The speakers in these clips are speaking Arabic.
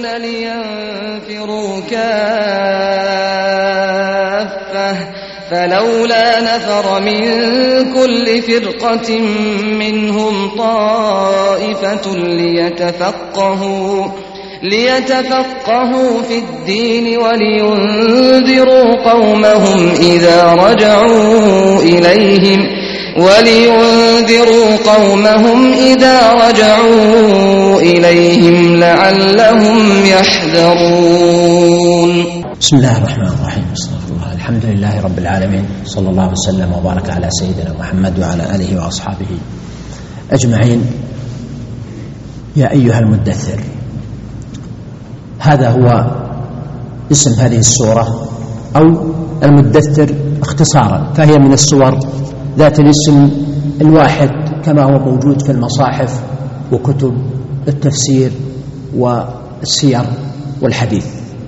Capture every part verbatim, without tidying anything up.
لينفروا كافة فلولا نفر من كل فرقة منهم طائفة ليتفقهوا ليتفقهوا في الدين ولينذروا قومهم إذا رجعوا إليهم ولينذروا قومهم إذا رجعوا إليهم لعلهم يحذرون. بسم الله الرحمن الرحيم. استغفر الله. الحمد لله رب العالمين، صلى الله وسلم وبارك على سيدنا محمد وعلى آله وأصحابه أجمعين. يا أيها المدثر، هذا هو اسم هذه السورة، أو المدثر اختصارا، فهي من السور ذات الاسم الواحد كما هو موجود في المصاحف وكتب التفسير والسير والحديث.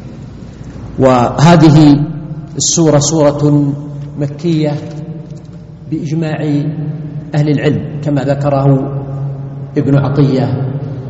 وهذه السورة سورة مكية بإجماع أهل العلم كما ذكره ابن عطية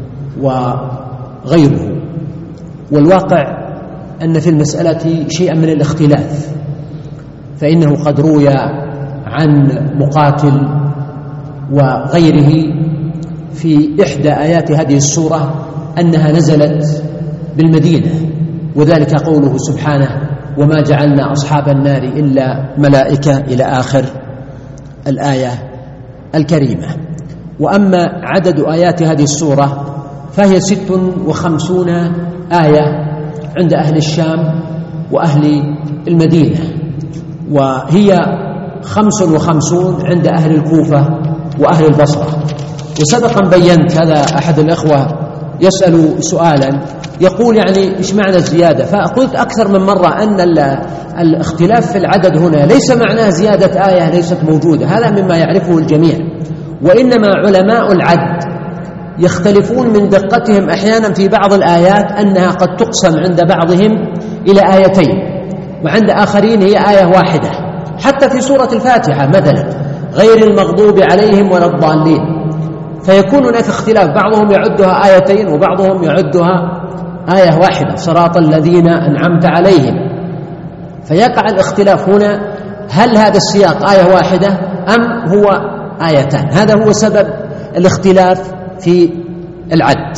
وغيره، والواقع أن في المسألة شيئا من الاختلاف، فإنه قد روي عن مقاتل وغيره في إحدى آيات هذه السورة أنها نزلت بالمدينة، وذلك قوله سبحانه: وما جعلنا أصحاب النار إلا ملائكة، إلى آخر الآية الكريمة. وأما عدد آيات هذه السورة فهي ست وخمسون آية عند أهل الشام وأهل المدينة، وهي خمس وخمسون عند أهل الكوفة وأهل البصرة. وسبقا بينت، هذا أحد الأخوة يسأل سؤالا يقول يعني إيش معنى الزيادة، فقلت أكثر من مرة أن الاختلاف في العدد هنا ليس معناه زيادة آية ليست موجودة، هذا مما يعرفه الجميع، وإنما علماء العد يختلفون من دقتهم أحيانا في بعض الآيات أنها قد تقسم عند بعضهم إلى آيتين، وعند آخرين هي آية واحدة. حتى في سورة الفاتحة مثلا: غير المغضوب عليهم ولا الضالين، فيكون هناك اختلاف، بعضهم يعدها آيتين وبعضهم يعدها آية واحدة: صراط الذين أنعمت عليهم. فيقع الاختلاف هنا، هل هذا السياق آية واحدة أم هو آيتان؟ هذا هو سبب الاختلاف في العد.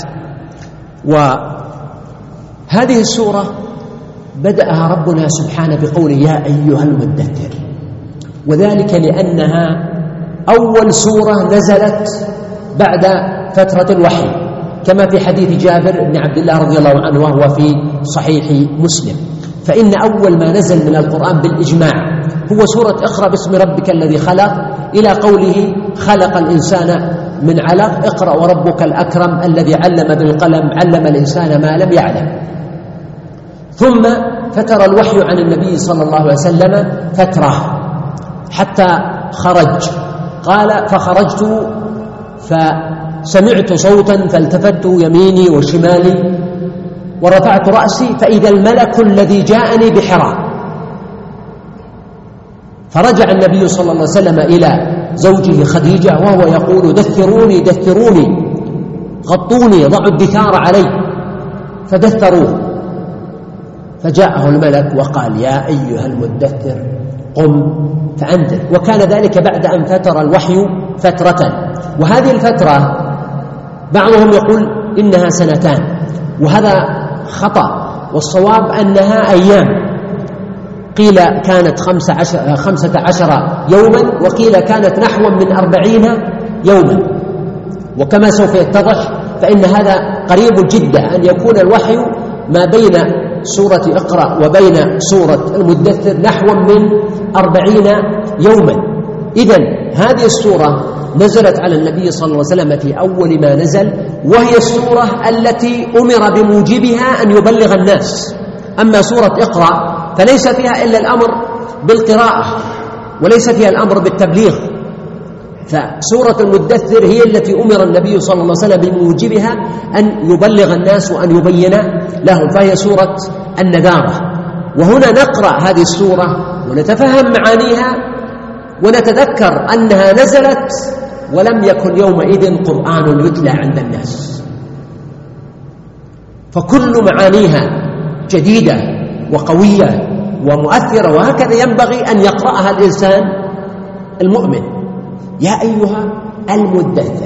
وهذه السورة بدأها ربنا سبحانه بقوله: يا أيها المدثر، وذلك لأنها أول سورة نزلت بعد فترة الوحي، كما في حديث جابر بن عبد الله رضي الله عنه وهو في صحيح مسلم. فإن أول ما نزل من القرآن بالإجماع هو سورة اقرأ باسم ربك الذي خلق، إلى قوله: خلق الإنسان من علق، اقرأ وربك الأكرم الذي علم بالقلم علم الإنسان ما لم يعلم. ثم فتر الوحي عن النبي صلى الله عليه وسلم فترة حتى خرج. قال: فخرجت فسمعت صوتا فالتفت يميني وشمالي ورفعت رأسي فإذا الملك الذي جاءني بحراء. فرجع النبي صلى الله عليه وسلم إلى زوجه خديجة وهو يقول: دثروني دثروني، غطوني، ضعوا الدثار علي. فدثروه، فجاءه الملك وقال: يا أيها المدثر قم فأنذر. وكان ذلك بعد أن فتر الوحي فترة، وهذه الفترة بعضهم يقول إنها سنتان، وهذا خطأ، والصواب أنها أيام. قيل كانت خمسة عشر, خمسة عشر يوما، وقيل كانت نحو من أربعين يوما. وكما سوف يتضح فإن هذا قريب جدا أن يكون الوحي ما بين سورة اقرأ وبين سورة المدثر نحو من أربعين يوما. إذن هذه السورة نزلت على النبي صلى الله عليه وسلم في أول ما نزل، وهي السورة التي أمر بموجبها أن يبلغ الناس. أما سورة اقرأ فليس فيها إلا الأمر بالقراءة وليس فيها الأمر بالتبليغ، فسورة المدثر هي التي أمر النبي صلى الله عليه وسلم بموجبها أن يبلغ الناس وأن يبين لهم، فهي سورة النذارة. وهنا نقرأ هذه السورة ونتفهم معانيها ونتذكر أنها نزلت ولم يكن يومئذ قرآن يتلى عند الناس، فكل معانيها جديدة وقوية ومؤثرة، وهكذا ينبغي أن يقرأها الإنسان المؤمن. يا أيها المدثر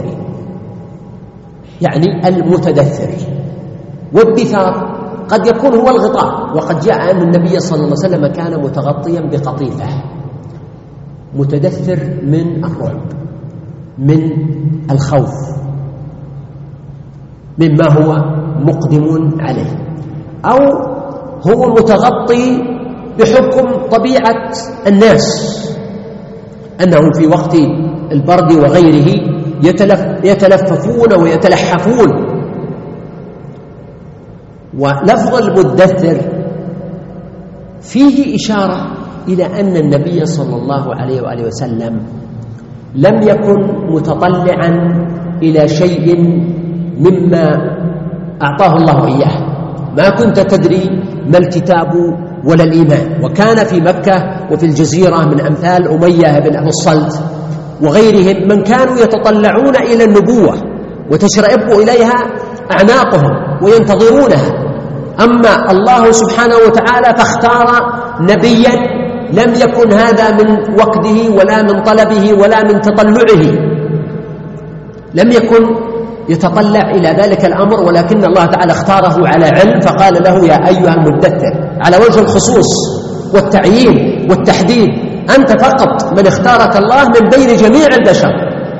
يعني المتدثر، والدثار قد يكون هو الغطاء، وقد جاء أن النبي صلى الله عليه وسلم كان متغطيا بقطيفة. متدثر من الرعب، من الخوف، مما هو مقدم عليه، أو هو متغطي بحكم طبيعة الناس، أنهم في وقت البرد وغيره يتلف يتلففون ويتلحفون. ولفظ المدثر فيه إشارة إلى أن النبي صلى الله عليه وآله وسلم لم يكن متطلعا إلى شيء مما أعطاه الله إياه. ما كنت تدري ما الكتاب ولا الإيمان، وكان في مكة وفي الجزيرة من أمثال أمية بن أبي الصلت وغيرهم من كانوا يتطلعون إلى النبوة وتشرئب إليها أعناقهم وينتظرونها. أما الله سبحانه وتعالى فاختار نبيا لم يكن هذا من وقته ولا من طلبه ولا من تطلعه، لم يكن يتطلع إلى ذلك الأمر، ولكن الله تعالى اختاره على علم فقال له يا أيها المدثر، على وجه الخصوص والتعيين والتحديد. أنت فقط من اختارك الله من بين جميع البشر.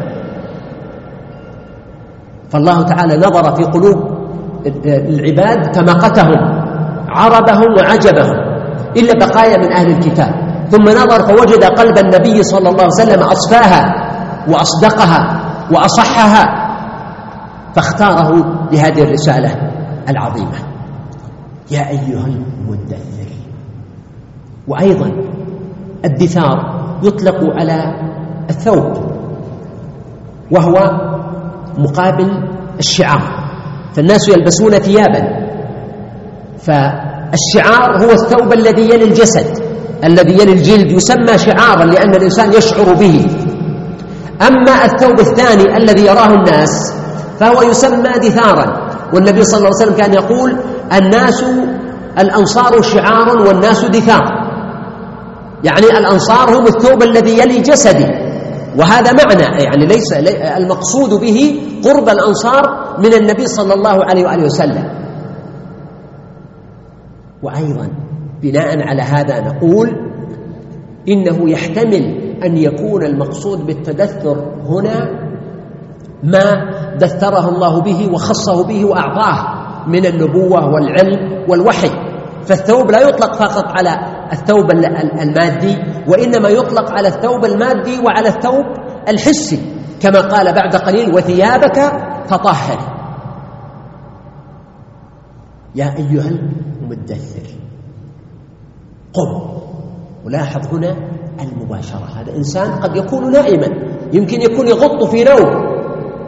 فالله تعالى نظر في قلوب العباد تمقتهم، عربهم وعجبهم، إلا بقايا من أهل الكتاب، ثم نظر فوجد قلب النبي صلى الله عليه وسلم أصفاها وأصدقها وأصحها، فاختاره لهذه الرسالة العظيمة. يا أيها المدثر. وأيضا الدثار يطلق على الثوب، وهو مقابل الشعار، فالناس يلبسون ثيابا، فالشعار هو الثوب الذي يلي الجسد، الذي يلي الجلد، يسمى شعارا لأن الإنسان يشعر به. أما الثوب الثاني الذي يراه الناس فهو يسمى دثارا، والنبي صلى الله عليه وسلم كان يقول الناس الأنصار شعار والناس دثار، يعني الأنصار هم الثوب الذي يلي جسدي، وهذا معنى يعني ليس المقصود به قرب الأنصار من النبي صلى الله عليه وآله وسلم. وأيضا بناء على هذا نقول إنه يحتمل أن يكون المقصود بالتدثر هنا ما دثره الله به وخصه به وأعطاه من النبوة والعلم والوحي. فالثوب لا يطلق فقط على الثوب المادي، وإنما يطلق على الثوب المادي وعلى الثوب الحسي، كما قال بعد قليل وثيابك فطهر. يا أيها المدثر قم. ولاحظ هنا المباشرة، هذا إنسان قد يكون نائما، يمكن يكون يغط في نوم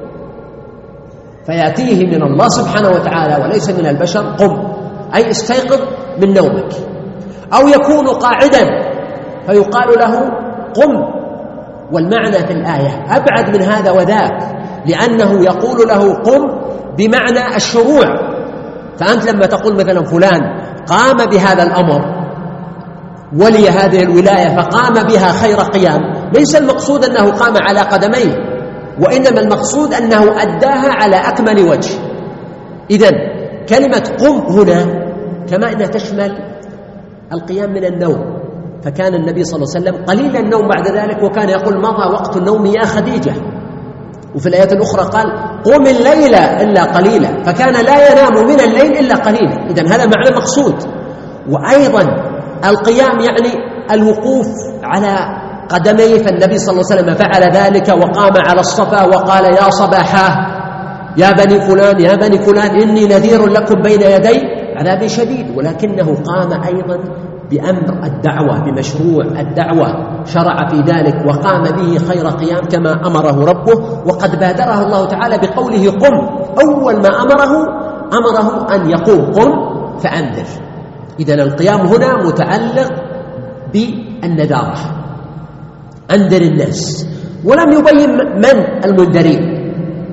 فيأتيه من الله سبحانه وتعالى وليس من البشر قم، أي استيقظ من نومك. أو يكون قاعدا فيقال له قم، والمعنى في الآية أبعد من هذا وذاك، لأنه يقول له قم بمعنى الشروع. فأنت لما تقول مثلا فلان قام بهذا الأمر ولي هذه الولاية فقام بها خير قيام، ليس المقصود أنه قام على قدميه، وإنما المقصود أنه أداها على أكمل وجه. إذن كلمة قم هنا كما أنها تشمل القيام من النوم، فكان النبي صلى الله عليه وسلم قليل النوم بعد ذلك، وكان يقول مضى وقت النوم يا خديجة. وفي الآية الأخرى قال قم الليل إلا قليلا، فكان لا ينام من الليل إلا قليلا. إذن هذا معنى مقصود. وأيضا القيام يعني الوقوف على قدميه، فالنبي صلى الله عليه وسلم فعل ذلك وقام على الصفا وقال يا صباحا يا بني فلان يا بني فلان إني نذير لكم بين يدي عذاب شديد. ولكنه قام أيضا بأمر الدعوة، بمشروع الدعوة، شرع في ذلك وقام به خير قيام كما أمره ربه، وقد بادره الله تعالى بقوله قم. أول ما أمره أمره أن يقول قم فأنذر. إذن القيام هنا متعلق بالنذارة، أنذر الناس، ولم يبين من المنذرين،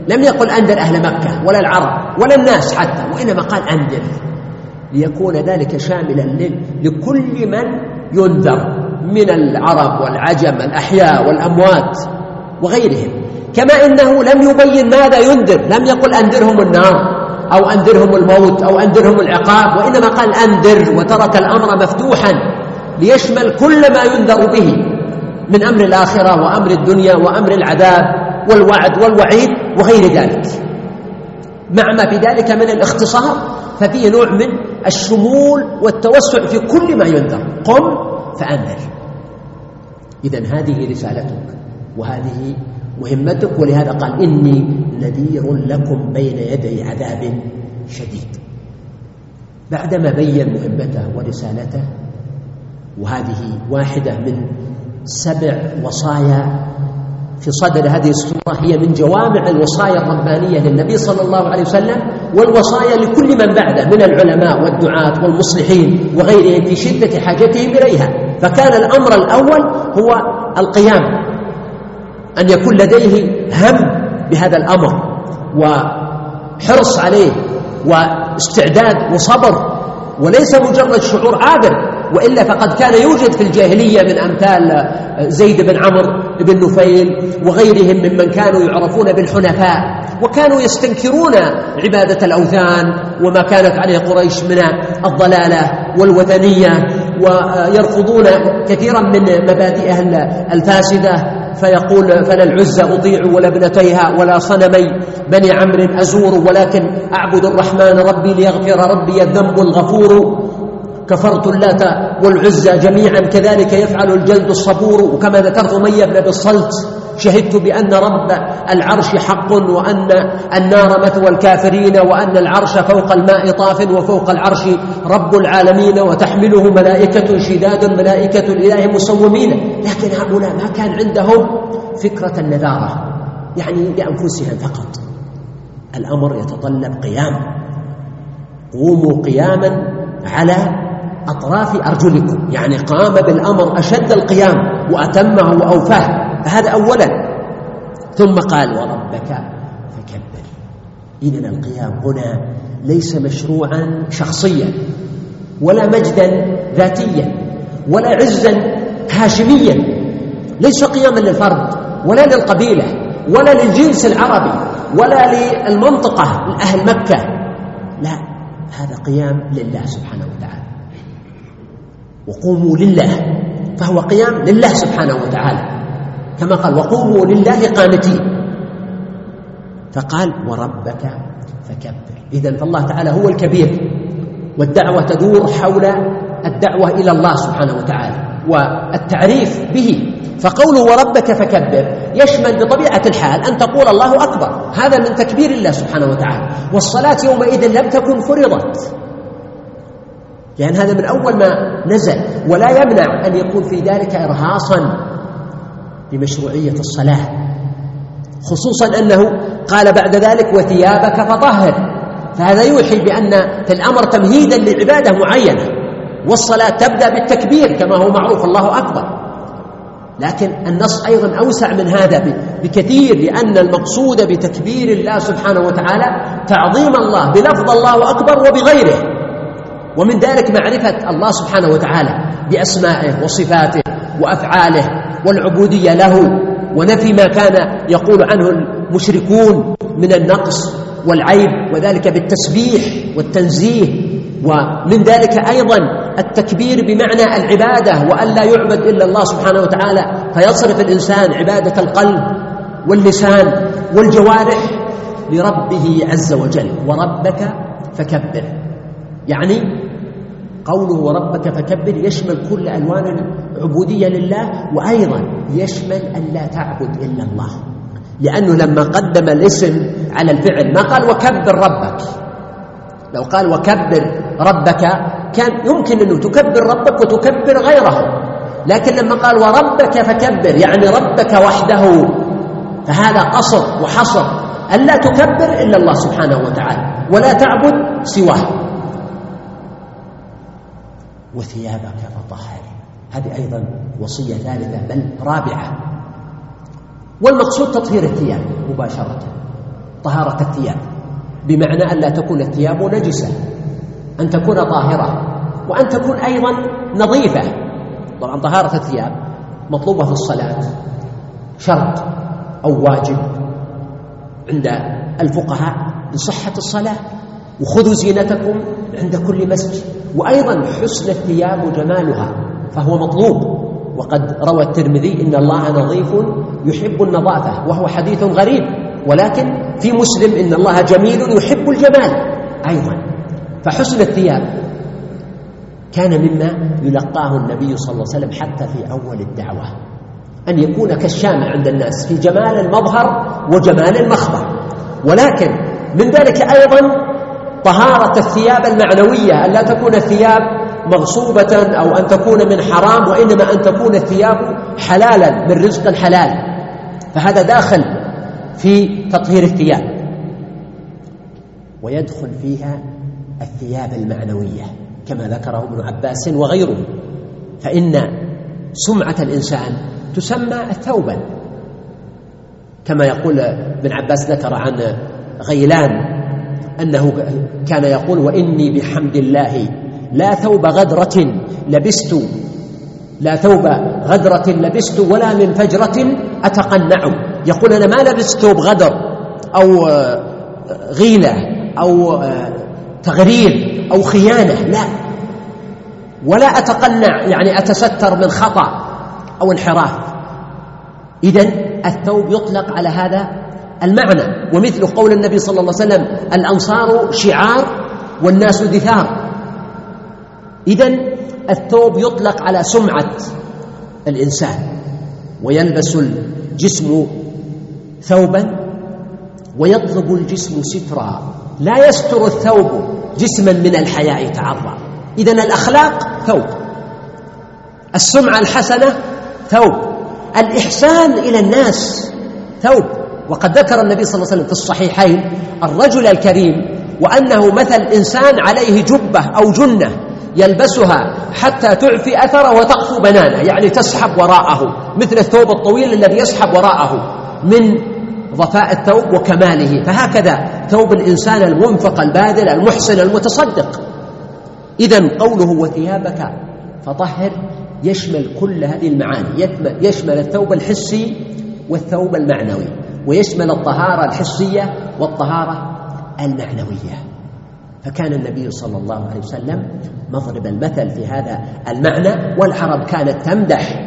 لم يقل أنذر أهل مكة ولا العرب ولا الناس حتى، وإنما قال أنذر، ليكون ذلك شاملا لكل من ينذر من العرب والعجم الأحياء والأموات وغيرهم. كما إنه لم يبين ماذا ينذر، لم يقل أنذرهم النار أو أنذرهم الموت أو أنذرهم العقاب، وإنما قال أنذر، وترك الأمر مفتوحا ليشمل كل ما ينذر به من أمر الآخرة وأمر الدنيا وأمر العذاب والوعد والوعيد وغير ذلك، مع ما في ذلك من الاختصار، ففيه نوع من الشمول والتوسع في كل ما ينذر. قم فأنذر. إذن هذه رسالتك وهذه مهمتك، ولهذا قال إني نذير لكم بين يدي عذاب شديد. بعدما بين مهمته ورسالته، وهذه واحدة من سبع وصايا في صدر هذه السورة، هي من جوامع الوصايا الربانية للنبي صلى الله عليه وسلم، والوصايا لكل من بعده من العلماء والدعاة والمصلحين وغيرهم في شدة حاجتهم إليها. فكان الأمر الأول هو القيام، أن يكون لديه هم بهذا الأمر وحرص عليه واستعداد وصبر، وليس مجرد شعور عابر، وإلا فقد كان يوجد في الجاهلية من أمثال زيد بن عمرو بن نفيل وغيرهم ممن كانوا يعرفون بالحنفاء، وكانوا يستنكرون عبادة الأوثان وما كانت عليه قريش من الضلالة والوثنية، ويرفضون كثيرا من مبادئها الفاسدة، فيقول فلا العزى أطيع ولا ابنتيها ولا صنمي بني عمرو أزور، ولكن أعبد الرحمن ربي ليغفر ربي الذنب الغفور، كفرت اللات والعزى جميعا كذلك يفعل الجلد الصبور. وكما ذكرت أمية بن بالصلت شهدت بأن رب العرش حق، وأن النار مثوى الكافرين، وأن العرش فوق الماء طاف، وفوق العرش رب العالمين، وتحمله ملائكة شداد ملائكة الإله مسومين. لكن هؤلاء ما كان عندهم فكرة النذارة، يعني لأنفسهم فقط. الأمر يتطلب قيام، قوموا قياما على أطراف أرجلكم، يعني قام بالأمر أشد القيام وأتمه وأوفاه، فهذا أولا. ثم قال وربك فكبر. إذن القيام هنا ليس مشروعا شخصيا، ولا مجدا ذاتيا، ولا عزا هاشميا، ليس قياما للفرد ولا للقبيلة ولا للجنس العربي ولا للمنطقة أهل مكة، لا، هذا قيام لله سبحانه وتعالى. وقوموا لله، فهو قيام لله سبحانه وتعالى، كما قال وقوموا لله قانتين، فقال وربك فكبر. إذن فالله تعالى هو الكبير، والدعوة تدور حول الدعوة إلى الله سبحانه وتعالى والتعريف به. فقوله وربك فكبر يشمل بطبيعة الحال أن تقول الله أكبر، هذا من تكبير الله سبحانه وتعالى. والصلاة يومئذ لم تكن فرضت، لأن يعني هذا من أول ما نزل، ولا يمنع أن يكون في ذلك إرهاصا بمشروعية الصلاة، خصوصا أنه قال بعد ذلك وثيابك فطهر، فهذا يوحي بأن في الأمر تمهيدا لعبادة معينة، والصلاة تبدأ بالتكبير كما هو معروف الله أكبر. لكن النص أيضا أوسع من هذا بكثير، لأن المقصود بتكبير الله سبحانه وتعالى تعظيم الله بلفظ الله أكبر وبغيره، ومن ذلك معرفة الله سبحانه وتعالى بأسمائه وصفاته وأفعاله والعبودية له، ونفي ما كان يقول عنه المشركون من النقص والعيب، وذلك بالتسبيح والتنزيه. ومن ذلك أيضا التكبير بمعنى العبادة، وأن لا يعبد إلا الله سبحانه وتعالى، فيصرف الإنسان عبادة القلب واللسان والجوارح لربه عز وجل. وربك فكبر، يعني قوله وربك فكبر يشمل كل ألوان العبودية لله، وأيضا يشمل أن لا تعبد إلا الله، لأنه لما قدم الاسم على الفعل ما قال وكبر ربك. لو قال وكبر ربك كان يمكن أنه تكبر ربك وتكبر غيره، لكن لما قال وربك فكبر يعني ربك وحده، فهذا قصر وحصر أن لا تكبر إلا الله سبحانه وتعالى ولا تعبد سواه. وثيابك فطهر، هذه أيضا وصية ثالثة بل رابعة. والمقصود تطهير الثياب مباشرة، طهارة الثياب، بمعنى أن لا تكون الثياب نجسة، أن تكون طاهرة، وأن تكون أيضا نظيفة. طبعا طهارة الثياب مطلوبة في الصلاة، شرط أو واجب عند الفقهاء لصحة الصلاة. وخذوا زينتكم عند كل مسجد، وأيضا حسن الثياب وجمالها فهو مطلوب. وقد روى الترمذي إن الله نظيف يحب النظافة، وهو حديث غريب، ولكن في مسلم إن الله جميل يحب الجمال أيضا. فحسن الثياب كان مما يلقاه النبي صلى الله عليه وسلم حتى في أول الدعوة، أن يكون كالشامع عند الناس في جمال المظهر وجمال المخبر. ولكن من ذلك أيضا طهارة الثياب المعنوية، أن لا تكون الثياب مغصوبة أو أن تكون من حرام، وإنما أن تكون الثياب حلالا من رزق حلال، فهذا داخل في تطهير الثياب. ويدخل فيها الثياب المعنوية كما ذكره ابن عباس وغيره، فإن سمعة الإنسان تسمى ثوبا، كما يقول ابن عباس ذكر عن غيلان أنه كان يقول: وإني بحمد الله لا ثوب غدرة لبست لا ثوب غدرة لبست ولا من فجرة أتقنع. يقول: أنا ما لبست ثوب غدر أو غيلة أو تغرير أو خيانة، لا، ولا أتقنع يعني أتستر من خطأ أو انحراف. إذن الثوب يطلق على هذا المعنى. ومثل قول النبي صلى الله عليه وسلم: الأنصار شعار والناس دثار. إذن الثوب يطلق على سمعة الإنسان، ويلبس الجسم ثوبا ويطلب الجسم سترا، لا يستر الثوب جسما من الحياء تعرى. إذن الأخلاق ثوب، السمعة الحسنة ثوب، الإحسان إلى الناس ثوب. وقد ذكر النبي صلى الله عليه وسلم في الصحيحين الرجل الكريم، وأنه مثل إنسان عليه جبة أو جنة يلبسها حتى تعفي أثره وتقفو بنانه، يعني تسحب وراءه، مثل الثوب الطويل الذي يسحب وراءه من ضفاء الثوب وكماله. فهكذا ثوب الإنسان المنفق الباذل المحسن المتصدق. إذن قوله وثيابك فطهر يشمل كل هذه المعاني، يشمل الثوب الحسي والثوب المعنوي، ويشمل الطهارة الحسية والطهارة المعنوية. فكان النبي صلى الله عليه وسلم مضرب المثل في هذا المعنى. والعرب كانت تمدح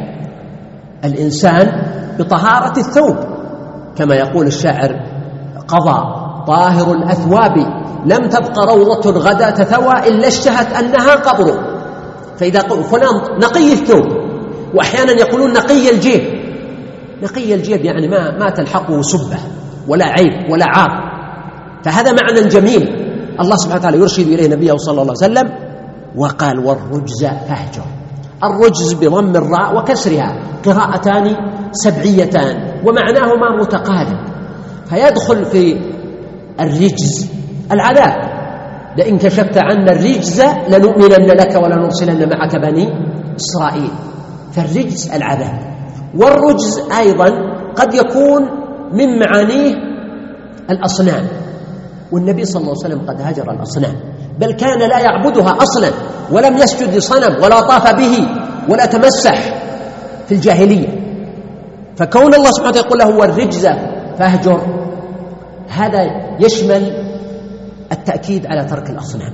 الإنسان بطهارة الثوب، كما يقول الشاعر: قضى طاهر الأثواب لم تبق روضة غدا تثوى إلا اشتهت أنها قبر. فإذا قلوا فلان نقي الثوب، وأحيانا يقولون نقي الجيب. نقي الجيب يعني ما, ما تلحقه سبة ولا عيب ولا عار، فهذا معنى جميل. الله سبحانه وتعالى يرشد إليه نبيه صلى الله عليه وسلم وقال: والرجز فاهجر. الرجز بضم الراء وكسرها قراءتان سبعيتان ومعناهما متقارب، فيدخل في الرجز العذاب: لئن كشفت عنا الرجز لنؤمنن لك ولنرسلن معك بني إسرائيل. فالرجز العذاب. والرجز أيضا قد يكون من معانيه الأصنام، والنبي صلى الله عليه وسلم قد هجر الأصنام، بل كان لا يعبدها أصلا، ولم يسجد لصنم ولا طاف به ولا تمسح في الجاهلية. فكون الله سبحانه وتعالى يقول له والرجز فاهجر، هذا يشمل التأكيد على ترك الأصنام،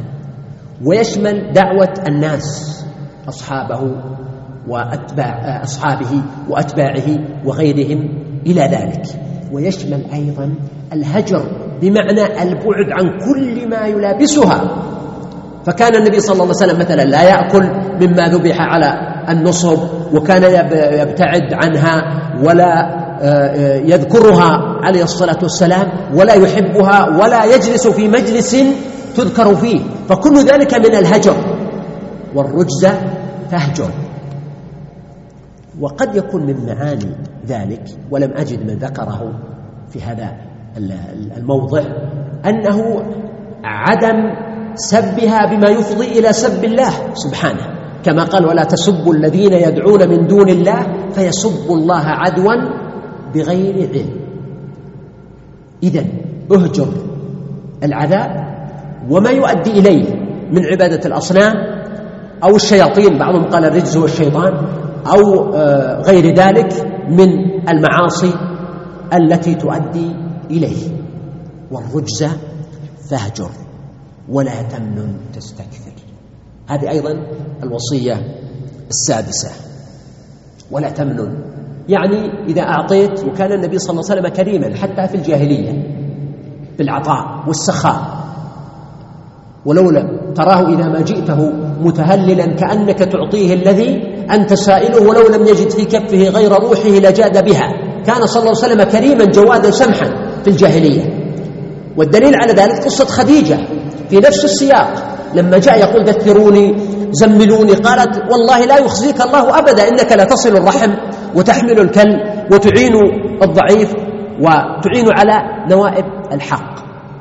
ويشمل دعوة الناس أصحابه وأتباع أصحابه وأتباعه وغيرهم إلى ذلك. ويشمل أيضا الهجر بمعنى البعد عن كل ما يلابسها. فكان النبي صلى الله عليه وسلم مثلا لا يأكل مما ذبح على النصب، وكان يبتعد عنها ولا يذكرها عليه الصلاة والسلام، ولا يحبها ولا يجلس في مجلس تذكر فيه، فكل ذلك من الهجر. والرجز فاهجر. وقد يكون من معاني ذلك، ولم أجد من ذكره في هذا الموضع، أنه عدم سبها بما يفضي إلى سب الله سبحانه، كما قال: ولا تسبوا الذين يدعون من دون الله فيسبوا الله عدوا بغير علم. إذن اهجر العذاب وما يؤدي إليه من عبادة الأصنام أو الشياطين، بعضهم قال الرجز والشيطان، أو غير ذلك من المعاصي التي تؤدي إليه. والرجز فاهجر ولا تمنن تستكثر. هذه أيضا الوصية السادسة، ولا تمنن، يعني إذا أعطيت، وكان النبي صلى الله عليه وسلم كريما حتى في الجاهلية بالعطاء والسخاء، ولو لم تراه إذا ما جئته متهللا كأنك تعطيه الذي أنت سائله، ولو لم يجد في كفه غير روحه لجاد بها. كان صلى الله عليه وسلم كريما جوادا سمحا في الجاهلية. والدليل على ذلك قصة خديجة في نفس السياق، لما جاء يقول ذكروني زملوني، قالت والله لا يخزيك الله أبدا، إنك لا تصل الرحم وتحمل الكل وتعين الضعيف وتعين على نوائب الحق،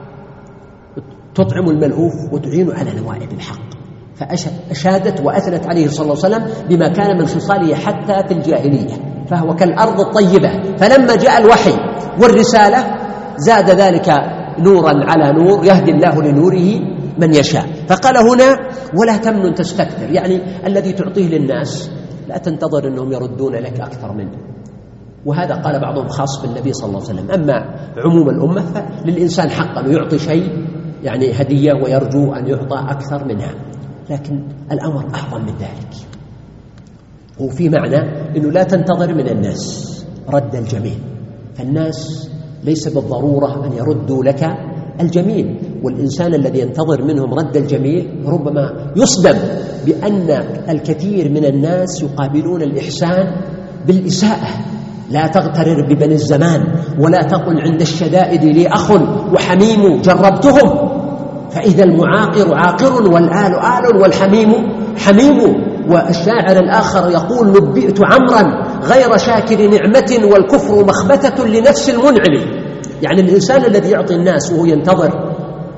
تطعم الملهوف وتعين على نوائب الحق. فأشادت وأثنت عليه صلى الله عليه وسلم بما كان من خصاله حتى في الجاهلية، فهو كالأرض الطيبة. فلما جاء الوحي والرسالة زاد ذلك نورا على نور، يهدي الله لنوره من يشاء. فقال هنا ولا تمنن تستكثر، يعني الذي تعطيه للناس لا تنتظر أنهم يردون لك أكثر منه. وهذا قال بعضهم خاص بالنبي صلى الله عليه وسلم. أما عموم الأمة فللإنسان حق أن يعطي شيء يعني هدية ويرجو أن يعطى أكثر منها، لكن الأمر أعظم من ذلك. وفي معنى أنه لا تنتظر من الناس رد الجميل، فالناس ليس بالضرورة أن يردوا لك الجميل، والإنسان الذي ينتظر منهم رد الجميل ربما يصدم بأن الكثير من الناس يقابلون الإحسان بالإساءة. لا تغترر ببني الزمان، ولا تقل عند الشدائد لي أخ وحميم جربتهم، فإذا المعاقر عاقر والآل آل والحميم حميم. والشاعر الآخر يقول نبئت عمرا غير شاكر نعمة والكفر مخبتة لنفس المنعم. يعني الإنسان الذي يعطي الناس وهو ينتظر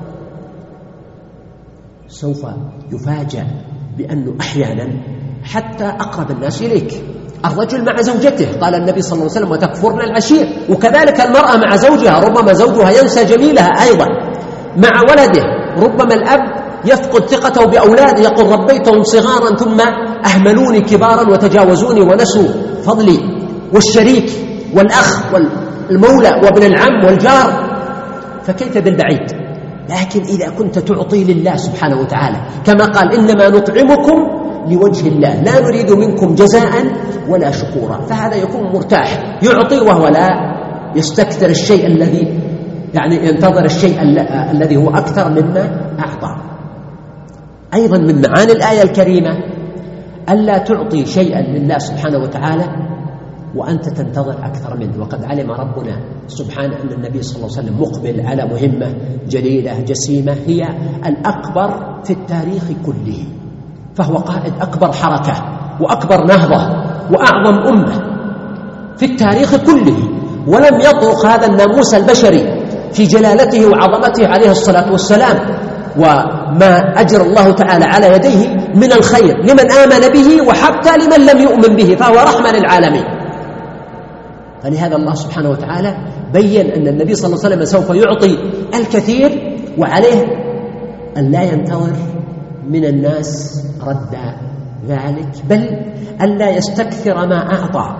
سوف يفاجأ بأنه أحيانا حتى أقرب الناس إليك. الرجل مع زوجته قال النبي صلى الله عليه وسلم وتكفرن العشير، وكذلك المرأة مع زوجها، ربما زوجها ينسى جميلها أيضا. مع ولده ربما الأب يفقد ثقته بأولاده، يقول ربيتهم صغارا ثم أهملوني كبارا وتجاوزوني ونسوا فضلي. والشريك والأخ والمولى وابن العم والجار، فكيف بالبعيد؟ لكن إذا كنت تعطي لله سبحانه وتعالى كما قال إنما نطعمكم لوجه الله لا نريد منكم جزاء ولا شكورا، فهذا يكون مرتاح، يعطي وهو لا يستكثر الشيء الذي يعني ينتظر الشيء الذي هو أكثر مما أعطى. أيضا من معاني الآية الكريمة ألا تعطي شيئا لله سبحانه وتعالى وأنت تنتظر أكثر منه. وقد علم ربنا سبحانه أن النبي صلى الله عليه وسلم مقبل على مهمة جليلة جسيمة هي الأكبر في التاريخ كله، فهو قائد أكبر حركة وأكبر نهضة وأعظم أمة في التاريخ كله، ولم يطرق هذا الناموس البشري في جلالته وعظمته عليه الصلاة والسلام وما أجر الله تعالى على يديه من الخير لمن آمن به وحتى لمن لم يؤمن به، فهو رحمة للعالمين. فلهذا الله سبحانه وتعالى بيّن أن النبي صلى الله عليه وسلم سوف يعطي الكثير، وعليه أن لا ينتظر من الناس رد ذلك، بل ألا يستكثر ما أعطى.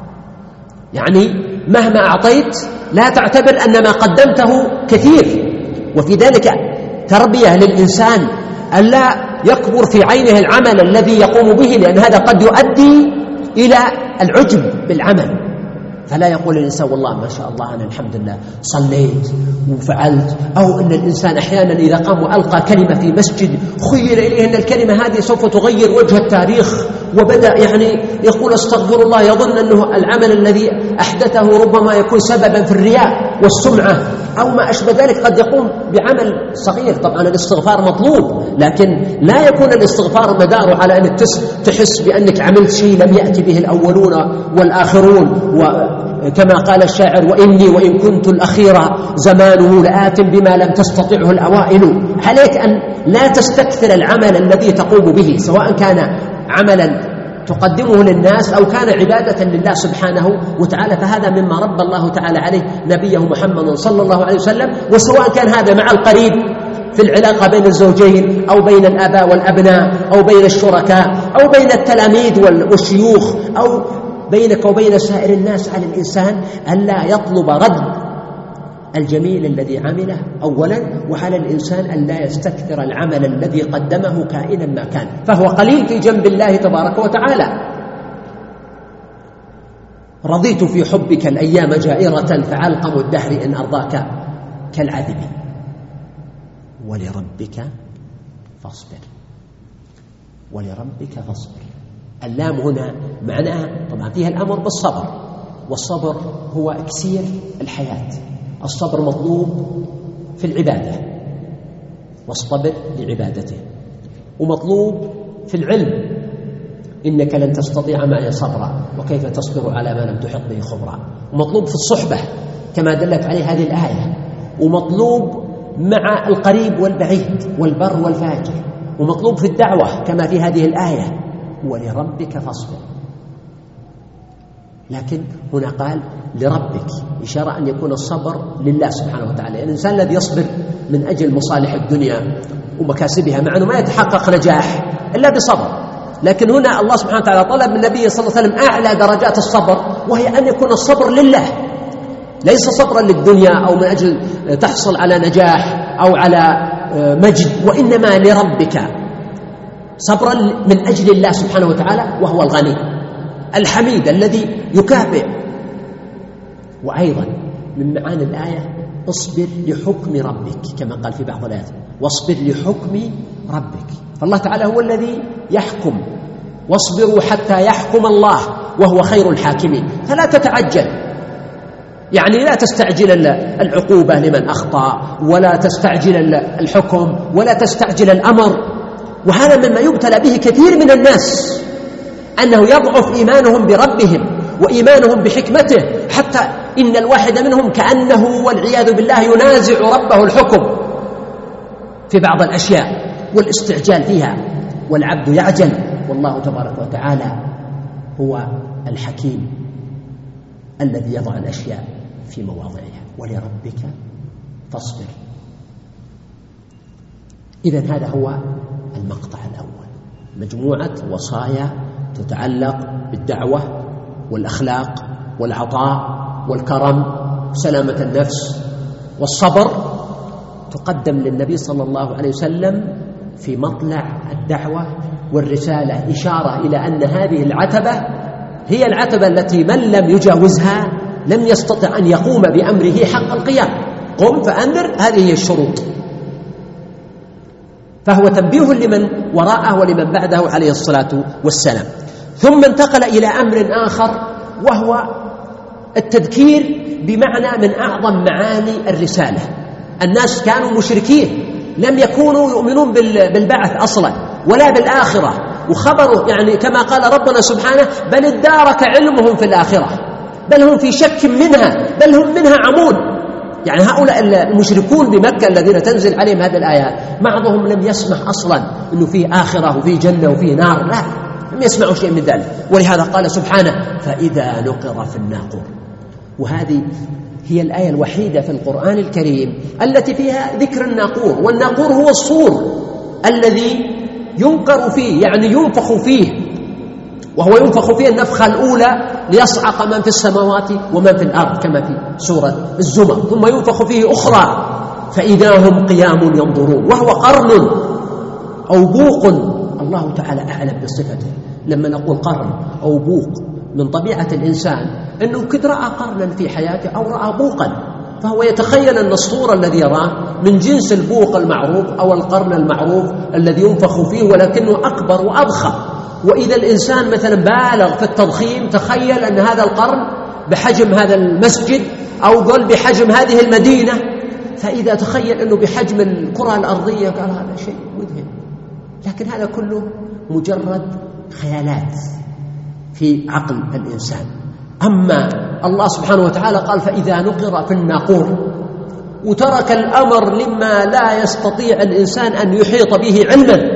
يعني مهما أعطيت لا تعتبر أن ما قدمته كثير. وفي ذلك تربية للإنسان ألا يكبر في عينه العمل الذي يقوم به، لأن هذا قد يؤدي إلى العجب بالعمل. فلا يقول الإنسان والله ما شاء الله أنا الحمد لله صليت وفعلت، أو أن الإنسان أحيانا إذا قام وألقى كلمة في مسجد خيل إليه أن الكلمة هذه سوف تغير وجه التاريخ، وبدأ يعني يقول استغفر الله، يظن أنه العمل الذي أحدثه ربما يكون سببا في الرياء والسمعة أو ما أشبه ذلك. قد يقوم بعمل صغير، طبعا الاستغفار مطلوب، لكن لا يكون الاستغفار مداره على أن تحس بأنك عملت شيء لم يأتي به الأولون والآخرون، وكما قال الشاعر وإني وإن كنت الأخير زمانه لآت بما لم تستطعه الأوائل. عليك أن لا تستكثر العمل الذي تقوم به، سواء كان عملا تقدمه للناس أو كان عبادة لله سبحانه وتعالى، فهذا مما رب الله تعالى عليه نبيه محمد صلى الله عليه وسلم. وسواء كان هذا مع القريب في العلاقة بين الزوجين أو بين الآباء والأبناء أو بين الشركاء أو بين التلاميذ والشيوخ أو بينك وبين سائر الناس، على الإنسان ألا يطلب رد الجميل الذي عمله أولا، وعلى الإنسان ألا يستكثر العمل الذي قدمه كائنا ما كان، فهو قليل في جنب الله تبارك وتعالى. رضيت في حبك الأيام جائرة فعلقم الدهر إن أرضاك كالعذب ولربك فاصبر. ولربك فاصبر، اللام هنا معناها طبعا فيها الأمر بالصبر، والصبر هو إكسير الحياة. الصبر مطلوب في العبادة، واصطبر لعبادته، ومطلوب في العلم، إنك لن تستطيع معي صبرا وكيف تصبر على ما لم تحط به خبرا. ومطلوب في الصحبة كما دلت عليه هذه الآية، ومطلوب مع القريب والبعيد والبر والفاجر، ومطلوب في الدعوة كما في هذه الآية ولربك فاصبر. لكن هنا قال لربك، إشارة أن يكون الصبر لله سبحانه وتعالى. يعني الإنسان الذي يصبر من أجل مصالح الدنيا ومكاسبها مع أنه ما يتحقق نجاح إلا بصبر، لكن هنا الله سبحانه وتعالى طلب من النبي صلى الله عليه وسلم أعلى درجات الصبر، وهي أن يكون الصبر لله، ليس صبرا للدنيا أو من أجل تحصل على نجاح أو على مجد، وإنما لربك، صبرا من أجل الله سبحانه وتعالى، وهو الغني الحميد الذي يكافئ. وأيضا من معاني الآية اصبر لحكم ربك، كما قال في بعض الآيات واصبر لحكم ربك، فالله تعالى هو الذي يحكم، واصبروا حتى يحكم الله وهو خير الحاكمين. فلا تتعجل، يعني لا تستعجل العقوبة لمن أخطأ، ولا تستعجل الحكم، ولا تستعجل الأمر. وهذا مما يبتلى به كثير من الناس، أنه يضعف إيمانهم بربهم وإيمانهم بحكمته، حتى إن الواحد منهم كأنه والعياذ بالله ينازع ربه الحكم في بعض الأشياء والاستعجال فيها، والعبد يعجل، والله تبارك وتعالى هو الحكيم الذي يضع الأشياء في مواضعها. ولربك فاصبر. إذن هذا هو المقطع الأول، مجموعة وصايا تتعلق بالدعوة والأخلاق والعطاء والكرم، سلامة النفس والصبر، تقدم للنبي صلى الله عليه وسلم في مطلع الدعوة والرسالة، إشارة إلى أن هذه العتبة هي العتبة التي من لم يجاوزها لم يستطع أن يقوم بأمره حق القيام. قم فأنذر، هذه هي الشروط. فهو تنبيه لمن وراءه ولمن بعده عليه الصلاة والسلام. ثم انتقل إلى أمر آخر، وهو التذكير بمعنى من أعظم معاني الرسالة. الناس كانوا مشركين، لم يكونوا يؤمنون بالبعث أصلا ولا بالآخرة، وخبروا يعني كما قال ربنا سبحانه بل ادارك علمهم في الآخرة، بل هم في شك منها، بل هم منها عمون. يعني هؤلاء المشركون بمكة الذين تنزل عليهم هذه الآيات بعضهم لم يسمع أصلا أنه فيه آخرة وفيه جنة وفيه نار، لا، لم يسمعوا شيء من ذلك. ولهذا قال سبحانه فإذا نقر في الناقور. وهذه هي الآية الوحيدة في القرآن الكريم التي فيها ذكر الناقور. والناقور هو الصور الذي ينقر فيه، يعني ينفخ فيه، وهو ينفخ فيه النفخة الأولى ليصعق من في السماوات ومن في الأرض كما في سورة الزمر، ثم ينفخ فيه أخرى فإذا هم قيام ينظرون، وهو قرن أو بوق، الله تعالى أعلم بصفته. لما نقول قرن أو بوق، من طبيعة الإنسان أنه قد رأى قرنا في حياته أو رأى بوقا، فهو يتخيل أن الصورة الذي يراه من جنس البوق المعروف أو القرن المعروف الذي ينفخ فيه، ولكنه أكبر وأضخم. وإذا الإنسان مثلا بالغ في التضخيم تخيل أن هذا القرن بحجم هذا المسجد، أو قل بحجم هذه المدينة، فإذا تخيل أنه بحجم الكرة الأرضية قال هذا شيء مذهل. لكن هذا كله مجرد خيالات في عقل الإنسان. أما الله سبحانه وتعالى قال فإذا نقر في الناقور، وترك الأمر لما لا يستطيع الإنسان أن يحيط به علما،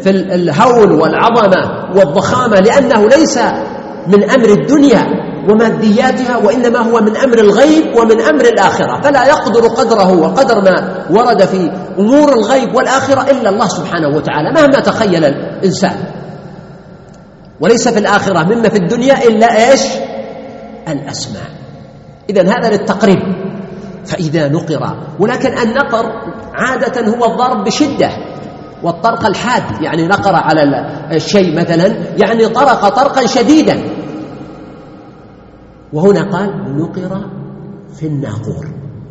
في الهول والعظمة والضخامة، لأنه ليس من أمر الدنيا ومادياتها، وإنما هو من أمر الغيب ومن أمر الآخرة، فلا يقدر قدره وقدر ما ورد في أمور الغيب والآخرة إلا الله سبحانه وتعالى مهما تخيل الإنسان. وليس في الآخرة مما في الدنيا إلا إيش؟ الأسماء. إذن هذا للتقريب. فإذا نقر، ولكن النقر عادة هو الضرب بشدة، والطرق الحاد، يعني نقر على الشيء مثلا يعني طرق طرقا شديدا، وهنا قال نقر في الناقور،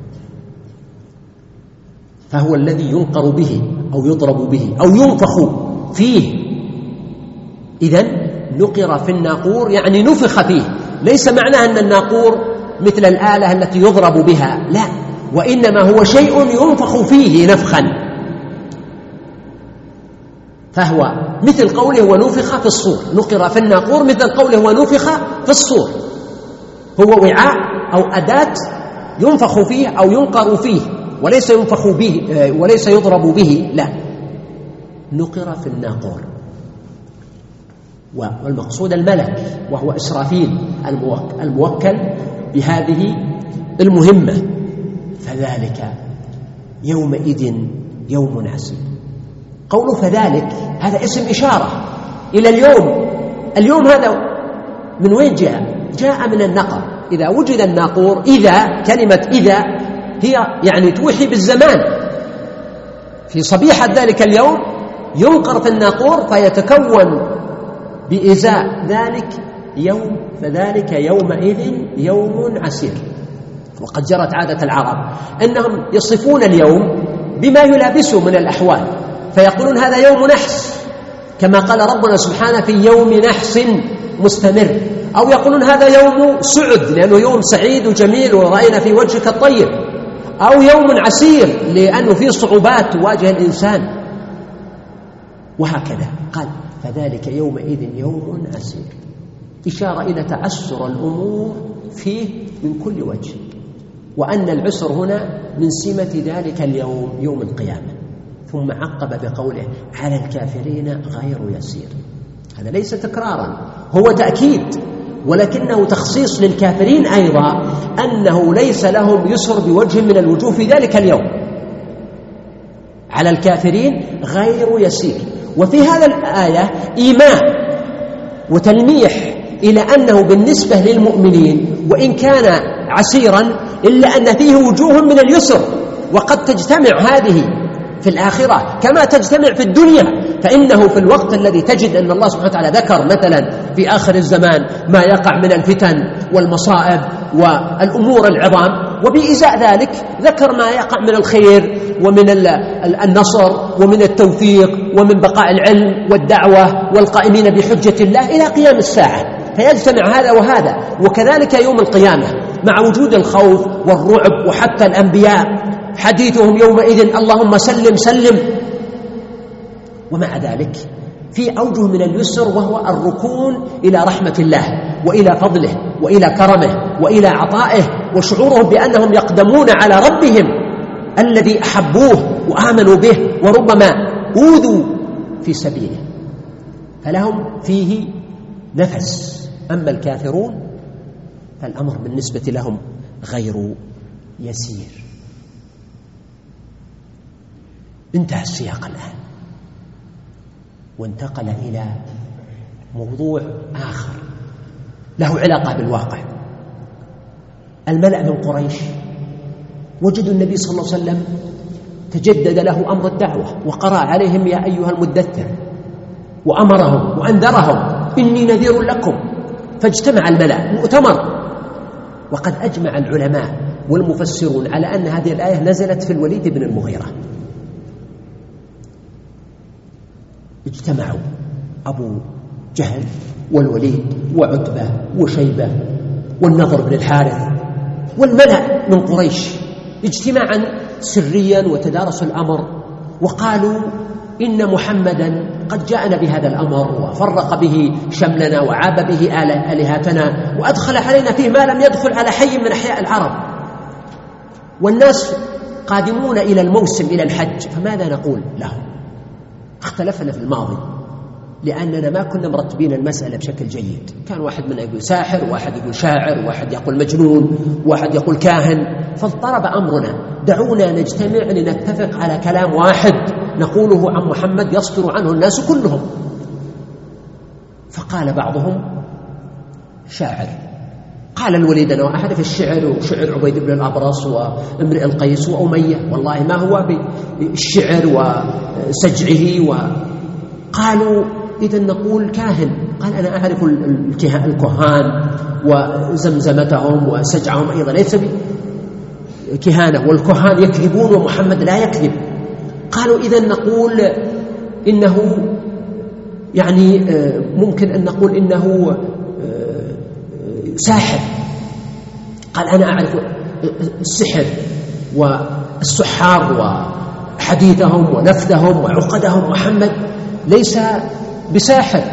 فهو الذي ينقر به أو يضرب به أو ينفخ فيه. إذن نقر في الناقور يعني نفخ فيه، ليس معناه أن الناقور مثل الآلة التي يضرب بها، لا، وإنما هو شيء ينفخ فيه نفخا، فهو مثل قوله ونفخ في الصور. نقر في الناقور مثل قوله ونفخ في الصور، هو وعاء أو أداة ينفخ فيه أو ينقر فيه، وليس ينفخ به وليس يضرب به، لا، نقر في الناقور. والمقصود الملك، وهو إسرافيل الموكل بهذه المهمة. فذلك يومئذ يوم عسير. قوله فذلك هذا اسم إشارة إلى اليوم. اليوم هذا من وين جاء؟ جاء من النقر. إذا وجد الناقور، إذا كلمة إذا هي يعني توحي بالزمان، في صبيحة ذلك اليوم ينقر في الناقور فيتكون بإزاء ذلك يوم، فذلك يومئذ يوم عسير. وقد جرت عادة العرب أنهم يصفون اليوم بما يلابسه من الأحوال، فيقولون هذا يوم نحس، كما قال ربنا سبحانه في يوم نحس مستمر، أو يقولون هذا يوم سعد لأنه يوم سعيد وجميل ورأينا في وجهك الطيب، أو يوم عسير لأنه فيه صعوبات تواجه الإنسان، وهكذا. قال فذلك يومئذ يوم عسير، إشارة إلى تعسر الأمور فيه من كل وجه، وأن العسر هنا من سمة ذلك اليوم يوم القيامة. ثم عقب بقوله على الكافرين غير يسير. هذا ليس تكرارا، هو تأكيد، ولكنه تخصيص للكافرين أيضا، أنه ليس لهم يسر بوجه من الوجوه في ذلك اليوم. على الكافرين غير يسير. وفي هذا الآية إيماء وتلميح إلى أنه بالنسبة للمؤمنين وإن كان عسيرا إلا أن فيه وجوه من اليسر، وقد تجتمع هذه في الآخرة كما تجتمع في الدنيا. فإنه في الوقت الذي تجد أن الله سبحانه وتعالى ذكر مثلا في آخر الزمان ما يقع من الفتن والمصائب والأمور العظام، وبإزاء ذلك ذكر ما يقع من الخير ومن النصر ومن التوفيق ومن بقاء العلم والدعوة والقائمين بحجة الله إلى قيام الساعة. فيجتمع هذا وهذا. وكذلك يوم القيامة مع وجود الخوف والرعب، وحتى الأنبياء حديثهم يومئذ اللهم سلم سلم. ومع ذلك في أوجه من اليسر، وهو الركون إلى رحمة الله وإلى فضله وإلى كرمه وإلى عطائه، وشعورهم بأنهم يقدمون على ربهم الذي أحبوه وآمنوا به وربما أوذوا في سبيله، فلهم فيه نفس. أما الكافرون فالأمر بالنسبة لهم غير يسير. انتهى السياق الآن وانتقل إلى موضوع آخر له علاقة بالواقع. الملأ من قريش وجدوا النبي صلى الله عليه وسلم تجدد له أمر الدعوة، وقرأ عليهم يا أيها المدثر، وأمرهم وأنذرهم إني نذير لكم. فاجتمع الملأ مؤتمر. وقد أجمع العلماء والمفسرون على أن هذه الآية نزلت في الوليد بن المغيرة. اجتمعوا أبو جهل والوليد وعتبة وشيبة والنضر بن الحارث والملأ من قريش اجتماعا سريا، وتدارسوا الأمر وقالوا إن محمدا قد جاءنا بهذا الأمر وفرق به شملنا وعاب به آلهتنا وأدخل علينا فيه ما لم يدخل على حي من أحياء العرب، والناس قادمون إلى الموسم إلى الحج، فماذا نقول لهم؟ اختلفنا في الماضي لأننا ما كنا مرتبين المسألة بشكل جيد. كان واحد منا يقول ساحر، واحد يقول شاعر، واحد يقول مجنون، واحد يقول كاهن، فاضطرب أمرنا. دعونا نجتمع لنتفق على كلام واحد نقوله عن محمد يصدر عنه الناس كلهم. فقال بعضهم شاعر. قال الوليد أنا أعرف الشعر وشعر عبيد بن الأبرص وامرئ القيس وأمية، والله ما هو بالشعر وسجعه. وقالوا إذن نقول كاهن. قال أنا أعرف الكهان وزمزمتهم وسجعهم أيضا ليس كهانة، والكهان يكذبون ومحمد لا يكذب. قالوا إذن نقول إنه يعني ممكن أن نقول إنه ساحر. قال أنا أعرف السحر والسحار وحديثهم ونفذهم وعقدهم، محمد ليس بساحر.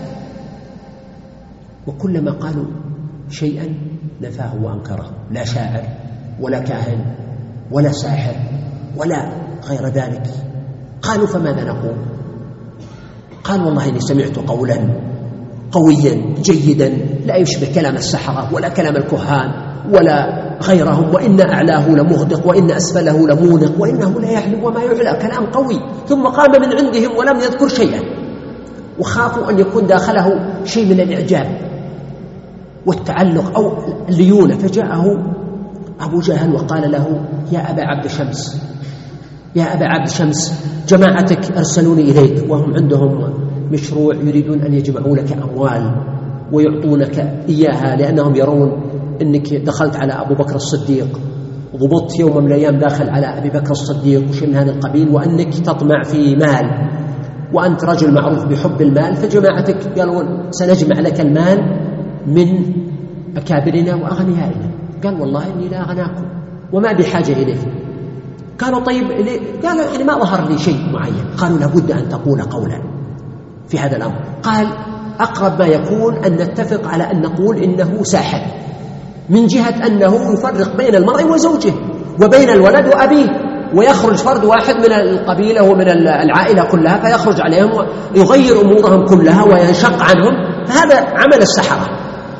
وكلما قالوا شيئا نفاه وأنكره، لا شاعر ولا كاهن ولا ساحر ولا غير ذلك. قالوا فماذا نقول؟ قال والله إني سمعت قولا قويا جيدا لا يشبه كلام السحرة ولا كلام الكهان ولا غيرهم، وإن أعلاه لمغدق وإن أسفله لمونق وإنه لا يعلم وما يعلى. كلام قوي. ثم قام من عندهم ولم يذكر شيئا، وخافوا أن يكون داخله شيء من الإعجاب والتعلق أو الليونة. فجاءه أبو جهل وقال له يا أبا عبد شمس، يا أبا عبد شمس جماعتك أرسلوني إليك وهم عندهم مشروع يريدون أن يجمعوا لك أموال ويعطونك إياها، لأنهم يرون أنك دخلت على أبو بكر الصديق، ضبطت يوم من الأيام داخل على أبي بكر الصديق وشيء من هذا القبيل، وأنك تطمع في مال وأنت رجل معروف بحب المال. فجماعتك قالوا سنجمع لك المال من أكابرنا وأغنيائنا. قال والله إني لا أغناكم وما بحاجة إليه. قالوا طيب قالوا يعني ما ظهر لي شيء معين. قالوا لابد أن تقول قولا في هذا الأمر. قال أقرب ما يكون أن نتفق على أن نقول إنه ساحر، من جهة أنه يفرق بين المرء وزوجه وبين الولد وأبيه، ويخرج فرد واحد من القبيلة ومن العائلة كلها فيخرج عليهم ويغير أمورهم كلها وينشق عنهم، فهذا عمل السحرة.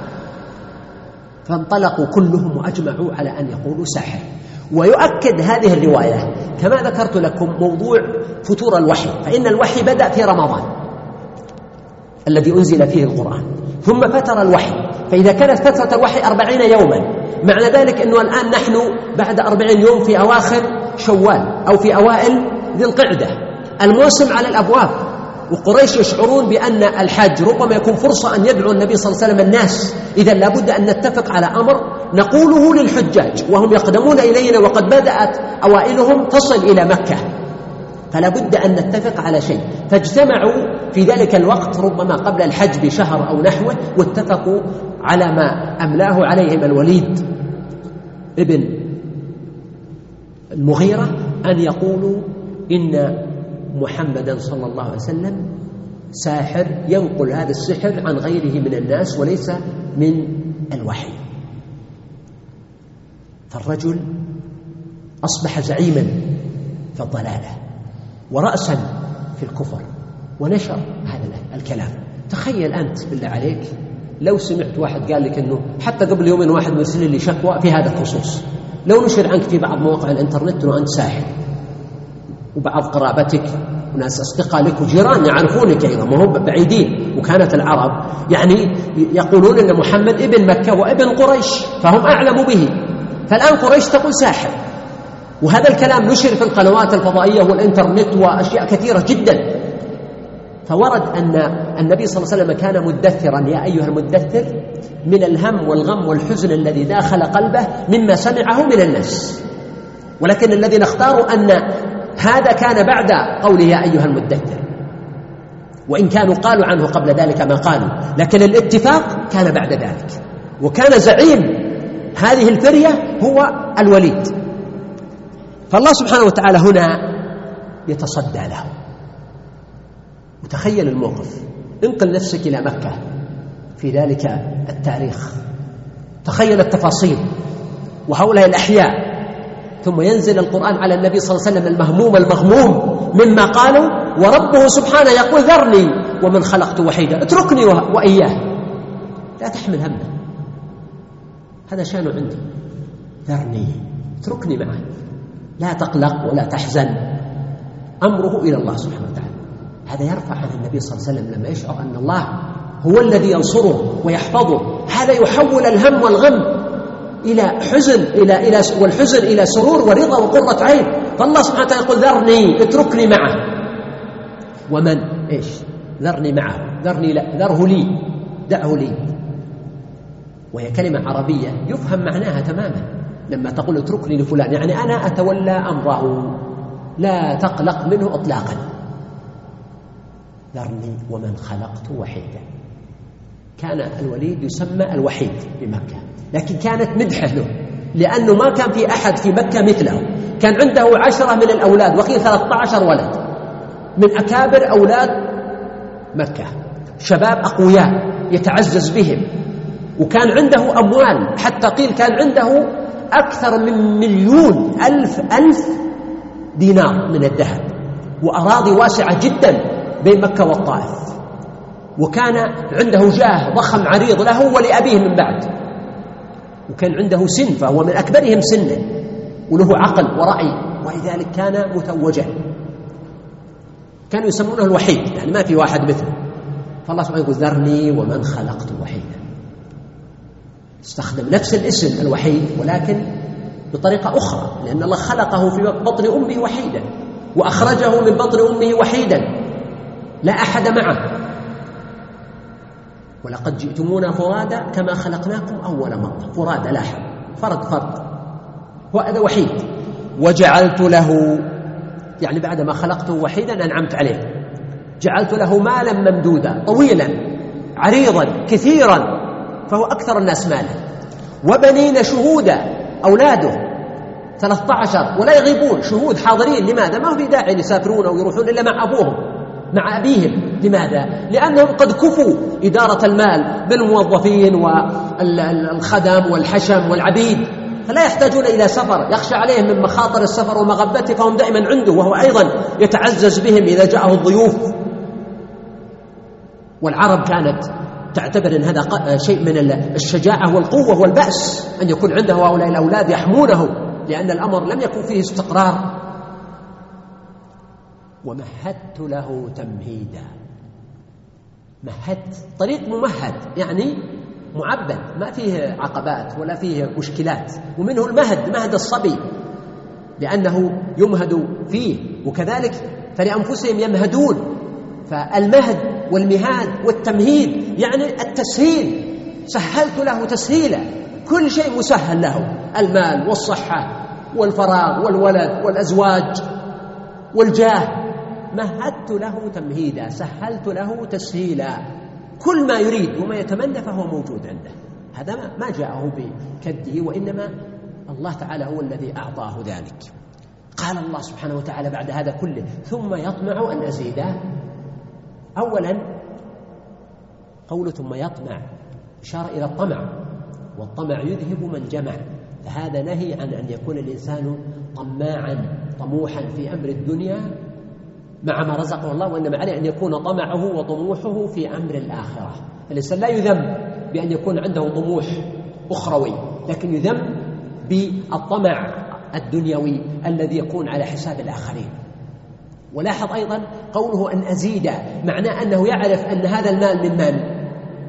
فانطلقوا كلهم وأجمعوا على أن يقولوا ساحر. ويؤكد هذه الرواية كما ذكرت لكم موضوع فتور الوحي، فإن الوحي بدأ في رمضان الذي أنزل فيه القرآن، ثم فتر الوحي. فإذا كانت فترة الوحي أربعين يوما، معنى ذلك أنه الآن نحن بعد أربعين يوم في أواخر شوال أو في أوائل ذي القعدة، الموسم على الأبواب، وقريش يشعرون بأن الحج ربما يكون فرصة أن يدعو النبي صلى الله عليه وسلم الناس. إذن لابد أن نتفق على أمر نقوله للحجاج وهم يقدمون إلينا وقد بدأت أوائلهم تصل إلى مكة، فلا بد أن نتفق على شيء. فاجتمعوا في ذلك الوقت ربما قبل الحج بشهر أو نحوه، واتفقوا على ما أملاه عليهم الوليد ابن المغيرة أن يقولوا إن محمدا صلى الله عليه وسلم ساحر ينقل هذا السحر عن غيره من الناس وليس من الوحي. فالرجل أصبح زعيما في الضلالة ورأسا في الكفر، ونشر هذا الكلام. تخيل أنت بالله عليك لو سمعت واحد قال لك أنه حتى قبل يومين واحد مرسل لي شكوى في هذا الخصوص، لو نشر عنك في بعض مواقع الإنترنت أنه أنت ساحر، وبعض قرابتك وناس أصدقاء لك وجيران يعرفونك أيضا ما هم بعيدين، وكانت العرب يعني يقولون أن محمد ابن مكة وابن قريش فهم أعلم به، فالآن قريش تقول ساحر. وهذا الكلام نشر في القنوات الفضائية والإنترنت وأشياء كثيرة جدا. فورد أن النبي صلى الله عليه وسلم كان مدثرا، يا أيها المدثر، من الهم والغم والحزن الذي داخل قلبه مما سمعه من الناس، ولكن الذين اختاروا أن هذا كان بعد قوله يا أيها المدثر، وإن كانوا قالوا عنه قبل ذلك ما قالوا، لكن الاتفاق كان بعد ذلك. وكان زعيم هذه الفرية هو الوليد، فالله سبحانه وتعالى هنا يتصدى له. وتخيل الموقف، انقل نفسك إلى مكة في ذلك التاريخ، تخيل التفاصيل وهؤلاء الأحياء، ثم ينزل القرآن على النبي صلى الله عليه وسلم المهموم المغموم مما قالوا، وربه سبحانه يقول ذرني ومن خلقت وحيدا، اتركني وإياه، لا تحمل همه، هذا شأنه عندي، ذرني اتركني معه، لا تقلق ولا تحزن، أمره إلى الله سبحانه وتعالى. هذا يرفع عن النبي صلى الله عليه وسلم لما يشعر أن الله هو الذي ينصره ويحفظه، هذا يحول الهم والغم إلى حزن إلى إلى والحزن إلى سرور ورضا وقرة عين. فالله سبحانه وتعالى يقول ذرني اتركني معه، ومن إيش ذرني معه، ذرني لا ذره لي، دعه لي، وهي كلمة عربية يفهم معناها تماما. لما تقول اتركني لفلان يعني أنا أتولى أمره، لا تقلق منه إطلاقا. ذرني ومن خلقت وحيدا. كان الوليد يسمى الوحيد بمكة، لكن كانت مدحه له لأنه ما كان في أحد في مكة مثله. كان عنده عشرة من الأولاد، وقيل ثلاثة عشر ولد من أكابر أولاد مكة، شباب أقوياء يتعزز بهم، وكان عنده أموال، حتى قيل كان عنده أكثر من مليون ألف ألف دينار من الذهب، وأراضي واسعة جدا بين مكة والطائف، وكان عنده جاه ضخم عريض له ولأبيه من بعد، وكان عنده سن فهو من أكبرهم سنا، وله عقل ورأي، ولذلك كان متوجا، كانوا يسمونه الوحيد، يعني ما في واحد مثله. فالله سبحانه يقول ذرني ومن خلقت وحيدا، استخدم نفس الاسم الوحيد ولكن بطريقة أخرى، لأن الله خلقه في بطن أمه وحيدا، وأخرجه من بطن أمه وحيدا لا أحد معه، ولقد جئتمونا فرادا كما خلقناكم أول مرة. فرادا لاحظ، فرد فرد، هو هذا وحيد. وجعلت له، يعني بعدما خلقته وحيدا أنعمت عليه، جعلت له مالا ممدودا طويلا عريضا كثيرا، فهو أكثر الناس مالا، وبنين شهودا، أولاده ثلاثة عشر ولا يغيبون، شهود حاضرين. لماذا؟ ما هو في داعي يسافرون أو يروحون إلا مع أبوهم مع أبيهم. لماذا؟ لأنهم قد كفوا إدارة المال بالموظفين والخدم والحشم والعبيد، فلا يحتاجون إلى سفر، يخشى عليهم من مخاطر السفر ومغبته، فهم دائما عنده، وهو أيضا يتعزز بهم إذا جاءه الضيوف. والعرب كانت تعتبر أن هذا شيء من الشجاعة والقوة والبأس أن يكون عنده هؤلاء الأولاد يحمونه، لأن الأمر لم يكن فيه استقرار. ومهدت له تمهيدا، مهدت طريق ممهد يعني معبد، ما فيه عقبات ولا فيه مشكلات، ومنه المهد، مهد الصبي لأنه يمهد فيه، وكذلك فلأنفسهم يمهدون. فالمهد والمهاد والتمهيد يعني التسهيل، سهلت له تسهيلا، كل شيء مسهل له، المال والصحة والفراغ والولد والأزواج والجاه، مهدت له تمهيدا، سهلت له تسهيلا، كل ما يريد وما يتمنى فهو موجود عنده. هذا ما جاءه بكده، وإنما الله تعالى هو الذي أعطاه ذلك. قال الله سبحانه وتعالى بعد هذا كله ثم يطمع أن أزيده. أولا قول ثم يطمع إشارة إلى الطمع، والطمع يذهب من جمع، فهذا نهي عن أن يكون الإنسان طماعا طموحا في أمر الدنيا مع ما رزقه الله، وإنما عليه أن يكون طمعه وطموحه في أمر الآخرة. الإنسان لا يذم بأن يكون عنده طموح أخروي، لكن يذم بالطمع الدنيوي الذي يكون على حساب الآخرين. ولاحظ أيضا قوله أن أزيد، معناه أنه يعرف أن هذا المال من من؟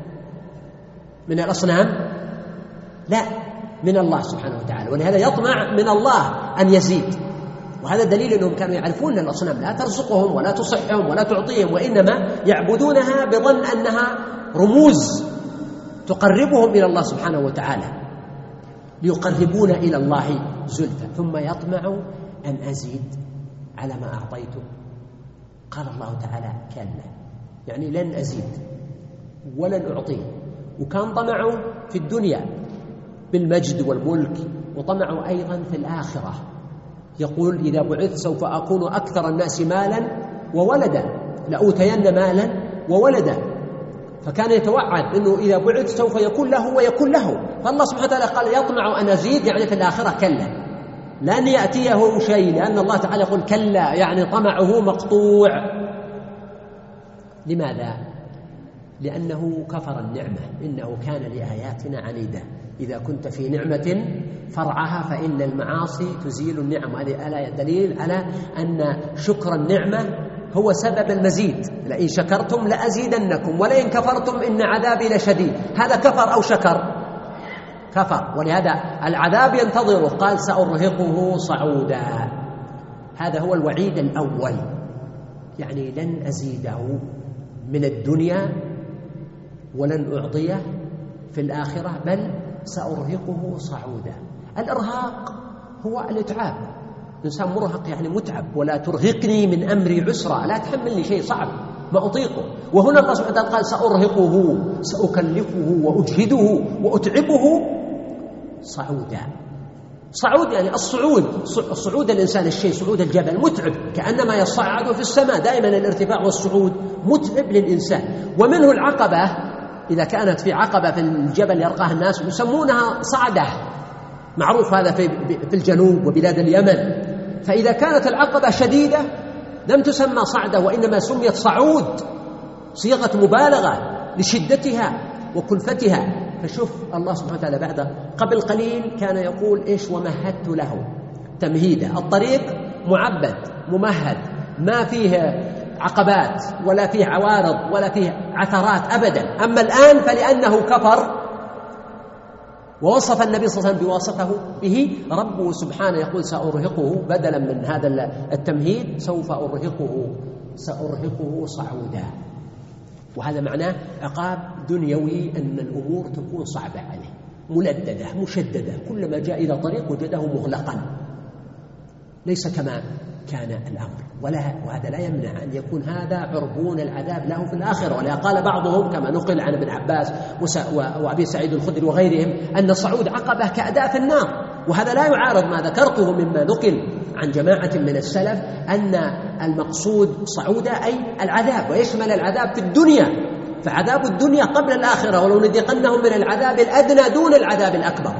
من الأصنام؟ لا، من الله سبحانه وتعالى، ولهذا يطمع من الله أن يزيد. وهذا دليل أنهم كانوا يعرفون أن الأصنام لا ترزقهم ولا تصحهم ولا تعطيهم، وإنما يعبدونها بظن أنها رموز تقربهم إلى الله سبحانه وتعالى، ليقربون إلى الله زلفى. ثم يطمع أن أزيد على ما أعطيته. قال الله تعالى كلا، يعني لن أزيد ولن أعطيه. وكان طمعه في الدنيا بالمجد والملك، وطمعه أيضا في الآخرة. يقول إذا بعثت سوف أكون أكثر الناس مالا وولدا، لأوتين مالا وولدا. فكان يتوعد أنه إذا بعث سوف يكون له ويكون له. فالله سبحانه وتعالى قال يطمع أن أزيد، يعني في الآخرة كلا، لن يأتيه شيء، لأن الله تعالى يقول كلا، يعني طمعه مقطوع لماذا؟ لأنه كفر النعمة، إنه كان لآياتنا عنيدا. إذا كنت في نعمة فرعها فإن المعاصي تزيل النعم. هذه آية دليل على أن شكر النعمة هو سبب المزيد. لئن شكرتم لأزيدنكم ولئن كفرتم إن عذابي لشديد. هذا كفر أو شكر؟ كفر، ولهذا العذاب ينتظره، قال سأرهقه صعودا. هذا هو الوعيد الأول، يعني لن أزيده من الدنيا ولن أعطيه في الآخرة، بل سأرهقه صعودا. الإرهاق هو الإتعاب، إنسان مرهق يعني متعب. ولا ترهقني من أمري عسرا، لا تحملني شيء صعب ما أطيقه. وهنا الله سبحانه وتعالى قال سأرهقه، سأكلفه وأجهده وأتعبه صعودا. صعود يعني الصعود، صعود الإنسان الشيء، صعود الجبل متعب، كأنما يصعد في السماء. دائما الارتفاع والصعود متعب للإنسان. ومنه العقبة، إذا كانت في عقبة في الجبل يرقاها الناس يسمونها صعدة، معروف هذا في في الجنوب وبلاد اليمن. فإذا كانت العقبة شديدة لم تسمى صعدة، وإنما سميت صعود، صيغة مبالغة لشدتها وكلفتها. فشوف الله سبحانه وتعالى بعد قبل قليل كان يقول إيش؟ ومهدت له تمهيدا. الطريق معبد ممهد، ما فيه عقبات ولا فيه عوارض ولا فيه عثرات أبدا. أما الآن فلأنه كفر ووصف النبي صلى الله عليه وسلم بوصفه به، ربه سبحانه يقول سأرهقه، بدلا من هذا التمهيد سوف أرهقه، سأرهقه صعودا. وهذا معناه عقاب دنيوي، أن الأمور تكون صعبة عليه، ملددة مشددة، كلما جاء إلى طريق وجده مغلقا، ليس كما كان الأمر. ولا وهذا لا يمنع أن يكون هذا عربون العذاب له في الآخرة. ولا قال بعضهم كما نقل عن ابن عباس وأبي سعيد الخدري وغيرهم أن صعود عقبة كأداء النار، وهذا لا يعارض ما ذكرته مما نقل عن جماعة من السلف أن المقصود صعود أي العذاب، ويشمل العذاب في الدنيا، فعذاب الدنيا قبل الآخرة، ولو نذيقنهم من العذاب الأدنى دون العذاب الأكبر.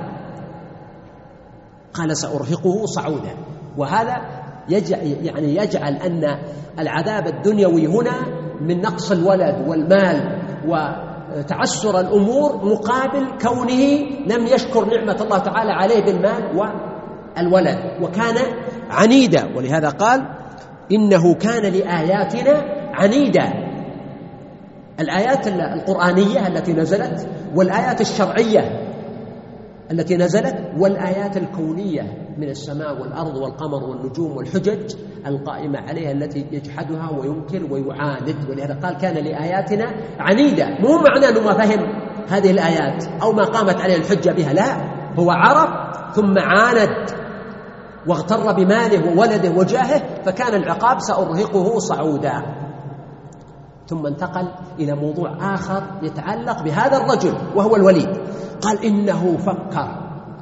قال سأرهقه صعودا. وهذا يجعل يعني يجعل أن العذاب الدنيوي هنا من نقص الولد والمال وتعسر الأمور مقابل كونه لم يشكر نعمة الله تعالى عليه بالمال والولد، وكان عنيدا. ولهذا قال إنه كان لآياتنا عنيدا. الآيات القرآنية التي نزلت، والآيات الشرعية التي نزلت، والآيات الكونية من السماء والأرض والقمر والنجوم والحجج القائمة عليها التي يجحدها وينكر ويعاند. ولهذا قال كان لآياتنا عنيدا. مو معنى أنه ما فهم هذه الآيات أو ما قامت عليه الحجة بها، لا، هو عرف ثم عاند واغتر بماله وولده وجاهه، فكان العقاب سأرهقه صعودا. ثم انتقل إلى موضوع آخر يتعلق بهذا الرجل وهو الوليد. قال إنه فكر،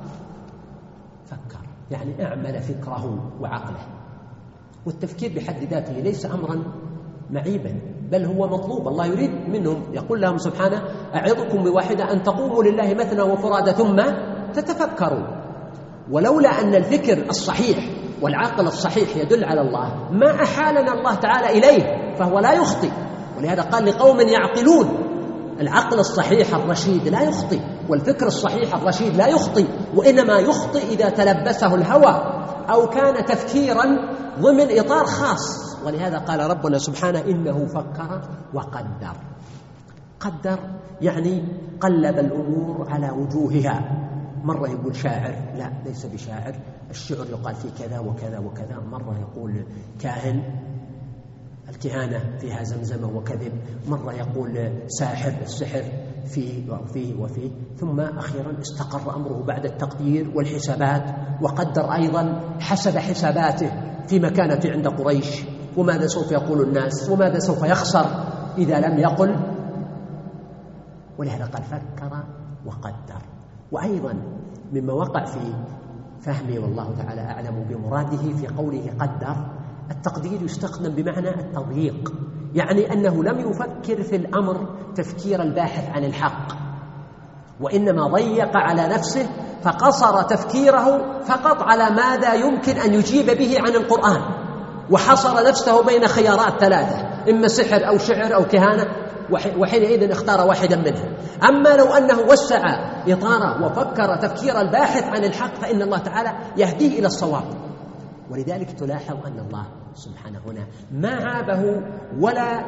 فكر يعني أعمل فكره وعقله. والتفكير بحد ذاته ليس أمرا معيبا، بل هو مطلوب. الله يريد منهم، يقول لهم سبحانه أعظكم بواحدة أن تقوموا لله مثنى وفرادى ثم تتفكروا. ولولا أن الفكر الصحيح والعقل الصحيح يدل على الله ما أحالنا الله تعالى إليه، فهو لا يخطئ. ولهذا قال لقوم يعقلون. العقل الصحيح الرشيد لا يخطئ، والفكر الصحيح الرشيد لا يخطئ، وإنما يخطئ إذا تلبسه الهوى أو كان تفكيرا ضمن إطار خاص. ولهذا قال ربنا سبحانه إنه فكر وقدر. قدر يعني قلب الأمور على وجوهها. مرة يقول شاعر، لا ليس بشاعر، الشعر يقال فيه كذا وكذا وكذا. مرة يقول كاهن، الكهانة فيها زمزمة وكذب. مرة يقول ساحر، السحر فيه وفيه وفيه. ثم أخيرا استقر أمره بعد التقدير والحسابات، وقدر أيضا حسب حساباته في مكانته عند قريش، وماذا سوف يقول الناس وماذا سوف يخسر إذا لم يقل. ولهذا قال فكر وقدر. وأيضا مما وقع في فهمي والله تعالى أعلم بمراده في قوله قدر، التقدير يستخدم بمعنى التضييق، يعني أنه لم يفكر في الأمر تفكير الباحث عن الحق، وإنما ضيق على نفسه فقصر تفكيره فقط على ماذا يمكن أن يجيب به عن القرآن، وحصر نفسه بين خيارات ثلاثة: إما سحر أو شعر أو كهانة، وحينئذ اختار واحدا منها. أما لو أنه وسع إطاره وفكر تفكير الباحث عن الحق فإن الله تعالى يهديه إلى الصواب. ولذلك تلاحظ أن الله سبحانه هنا ما عابه ولا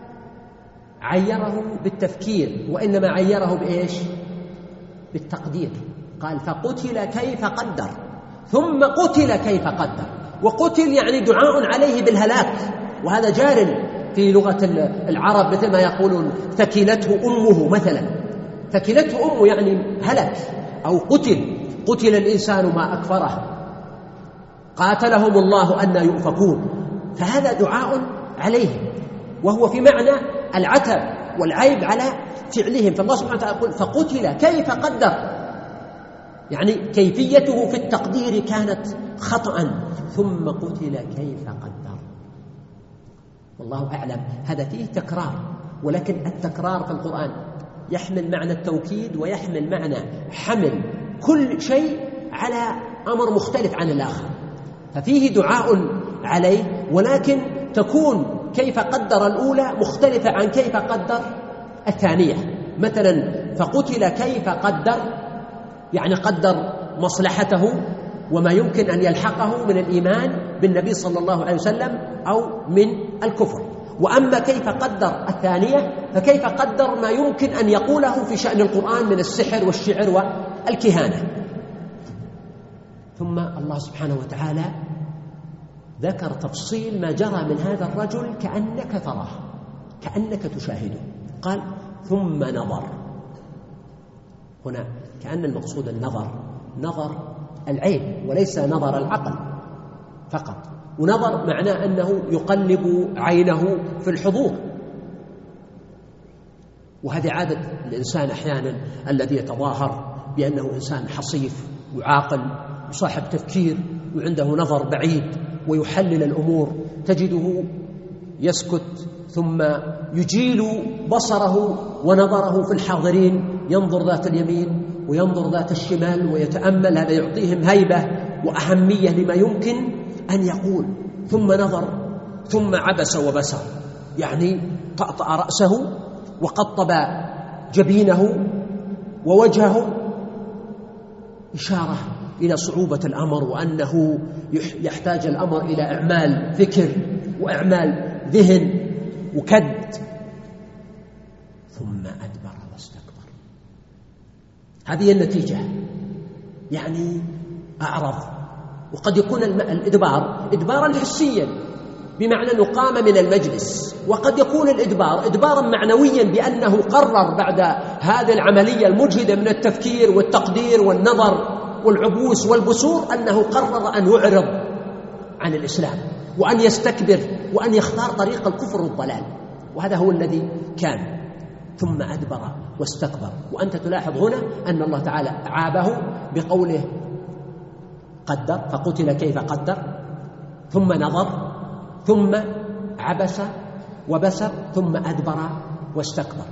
عيره بالتفكير، وإنما عيره بإيش؟ بالتقدير. قال فقتل كيف قدر، ثم قتل كيف قدر. وقتل يعني دعاء عليه بالهلاك، وهذا جار في لغة العرب، مثل ما يقولون ثكلته أمه مثلا، ثكلته أمه يعني هلك أو قتل. قتل الإنسان ما أكفره، قاتلهم الله أن يؤفكون. فهذا دعاء عليه، وهو في معنى العتب والعيب على فعلهم. فالله سبحانه وتعالى يقول فقتل كيف قدر، يعني كيفيته في التقدير كانت خطأ، ثم قتل كيف قدر. والله أعلم هذا فيه تكرار، ولكن التكرار في القرآن يحمل معنى التوكيد ويحمل معنى حمل كل شيء على أمر مختلف عن الآخر. ففيه دعاء عليه، ولكن تكون كيف قدر الأولى مختلفة عن كيف قدر الثانية. مثلا فقتل كيف قدر يعني قدر مصلحته وما يمكن أن يلحقه من الإيمان بالنبي صلى الله عليه وسلم أو من الكفر. وأما كيف قدر الثانية فكيف قدر ما يمكن أن يقوله في شأن القرآن من السحر والشعر والكهانة. ثم الله سبحانه وتعالى ذكر تفصيل ما جرى من هذا الرجل كأنك تراه، كأنك تشاهده. قال ثم نظر. هنا كأن المقصود النظر نظر العين وليس نظر العقل فقط. ونظر معناه أنه يقلب عينه في الحضور، وهذه عادة الإنسان أحيانا الذي يتظاهر بأنه إنسان حصيف وعاقل وصاحب تفكير وعنده نظر بعيد ويحلل الأمور، تجده يسكت ثم يجيل بصره ونظره في الحاضرين، ينظر ذات اليمين وينظر ذات الشمال ويتأمل. هذا يعطيهم هيبة وأهمية لما يمكن أن يقول. ثم نظر ثم عبس وبسر، يعني طأطأ رأسه وقطب جبينه ووجهه، إشارة إلى صعوبة الأمر وأنه يحتاج الأمر إلى إعمال فكر وإعمال ذهن وكد. ثم أدبر واستكبر. هذه النتيجة، يعني أعرض. وقد يكون الإدبار إدبارا حسيا بمعنى أنه قام من المجلس، وقد يكون الإدبار إدبارا معنويا بأنه قرر بعد هذه العملية المجهدة من التفكير والتقدير والنظر والعبوس والبسور أنه قرر أن يعرض عن الإسلام وأن يستكبر وأن يختار طريق الكفر والضلال، وهذا هو الذي كان. ثم أدبر واستكبر. وأنت تلاحظ هنا أن الله تعالى عابه بقوله قدر، فقتل كيف قدر، ثم نظر، ثم عبس وبسر، ثم أدبر واستكبر.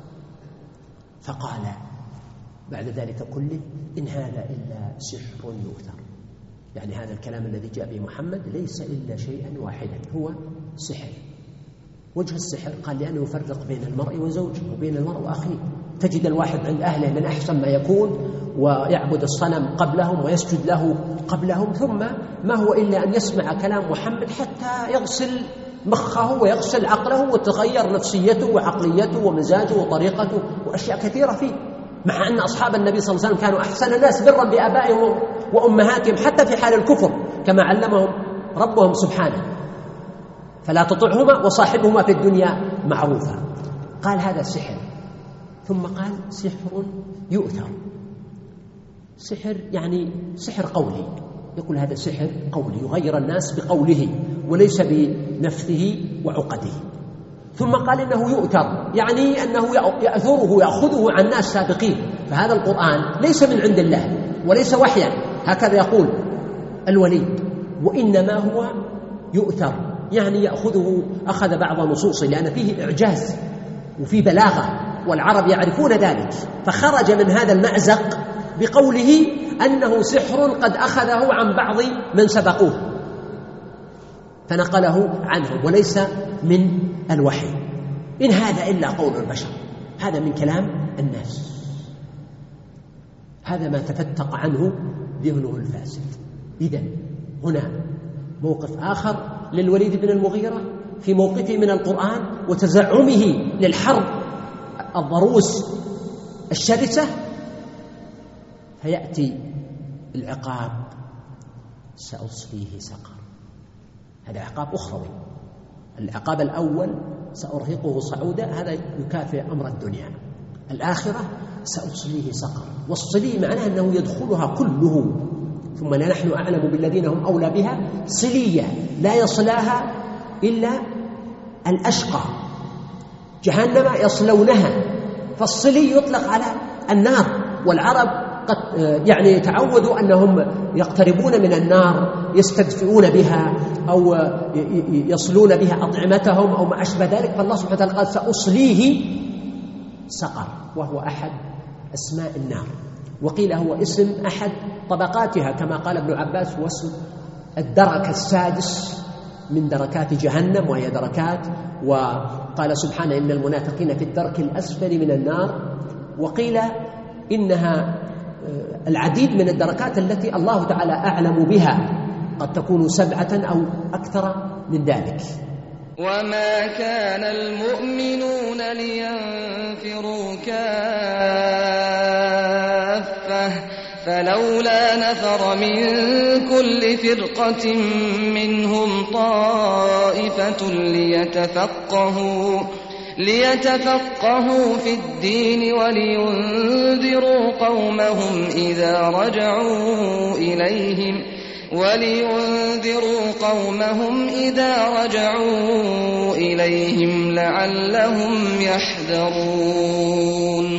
فقال بعد ذلك كله إن هذا إلا سحر يؤثر. يعني هذا الكلام الذي جاء به محمد ليس إلا شيئا واحدا، هو سحر. وجه السحر قال لأنه يفرق بين المرء وزوجه وبين المرء وأخيه. تجد الواحد عند أهله من أحسن ما يكون ويعبد الصنم قبلهم ويسجد له قبلهم، ثم ما هو إلا أن يسمع كلام محمد حتى يغسل مخه ويغسل عقله وتغير نفسيته وعقليته ومزاجه وطريقته وأشياء كثيرة فيه. مع أن أصحاب النبي صلى الله عليه وسلم كانوا أحسن الناس برا بآبائهم وأمهاتهم حتى في حال الكفر كما علمهم ربهم سبحانه، فلا تطعهما وصاحبهما في الدنيا معروفا. قال هذا سحر، ثم قال سحر يؤثر. سحر يعني سحر قولي، يقول هذا سحر قولي يغير الناس بقوله وليس بنفسه وعقده. ثم قال إنه يؤثر، يعني أنه يأثره يأخذه عن ناس سابقين. فهذا القرآن ليس من عند الله وليس وحيا هكذا يقول الوليد، وإنما هو يؤثر، يعني يأخذه أخذ بعض نصوصه لأن فيه إعجاز وفيه بلاغة والعرب يعرفون ذلك، فخرج من هذا المأزق بقوله أنه سحر قد أخذه عن بعض من سبقوه فنقله عنهم وليس من الوحي، إن هذا إلا قول البشر، هذا من كلام الناس، هذا ما تفتق عنه ذهنه الفاسد. إذن هنا موقف آخر للوليد بن المغيرة في موقفه من القرآن وتزعمه للحرب الضروس الشرسة، فيأتي العقاب سأصليه سقر. هذا عقاب أخروي. العقاب الأول سأرهقه صعودا، هذا يكافئ أمر الدنيا. الآخرة سأصليه سقر، والصلي معناه أنه يدخلها كله، ثم نحن أعلم بالذين هم أولى بها صليا لا يصلاها إلا الأشقى، جهنم يصلونها. فالصلي يطلق على النار، والعرب قد يعني تعودوا أنهم يقتربون من النار يستدفئون بها أو يصلون بها أطعمتهم أو ما أشبه ذلك. فالله سبحانه وتعالى قال سأصليه سقر، وهو أحد أسماء النار، وقيل هو اسم أحد طبقاتها كما قال ابن عباس هو اسم الدرك السادس من دركات جهنم، وهي دركات. وقال سبحانه إن المنافقين في الدرك الأسفل من النار، وقيل إنها العديد من الدركات التي الله تعالى أعلم بها، قد تكون سبعة أو أكثر من ذلك. وما كان المؤمنون لينفروا كافة فلولا نفر من كل فرقة منهم طائفة ليتفقهوا ليتفقهوا في الدين ولينذروا قومهم إذا رجعوا إليهم ولينذروا قومهم إذا رجعوا إليهم لعلهم يحذرون.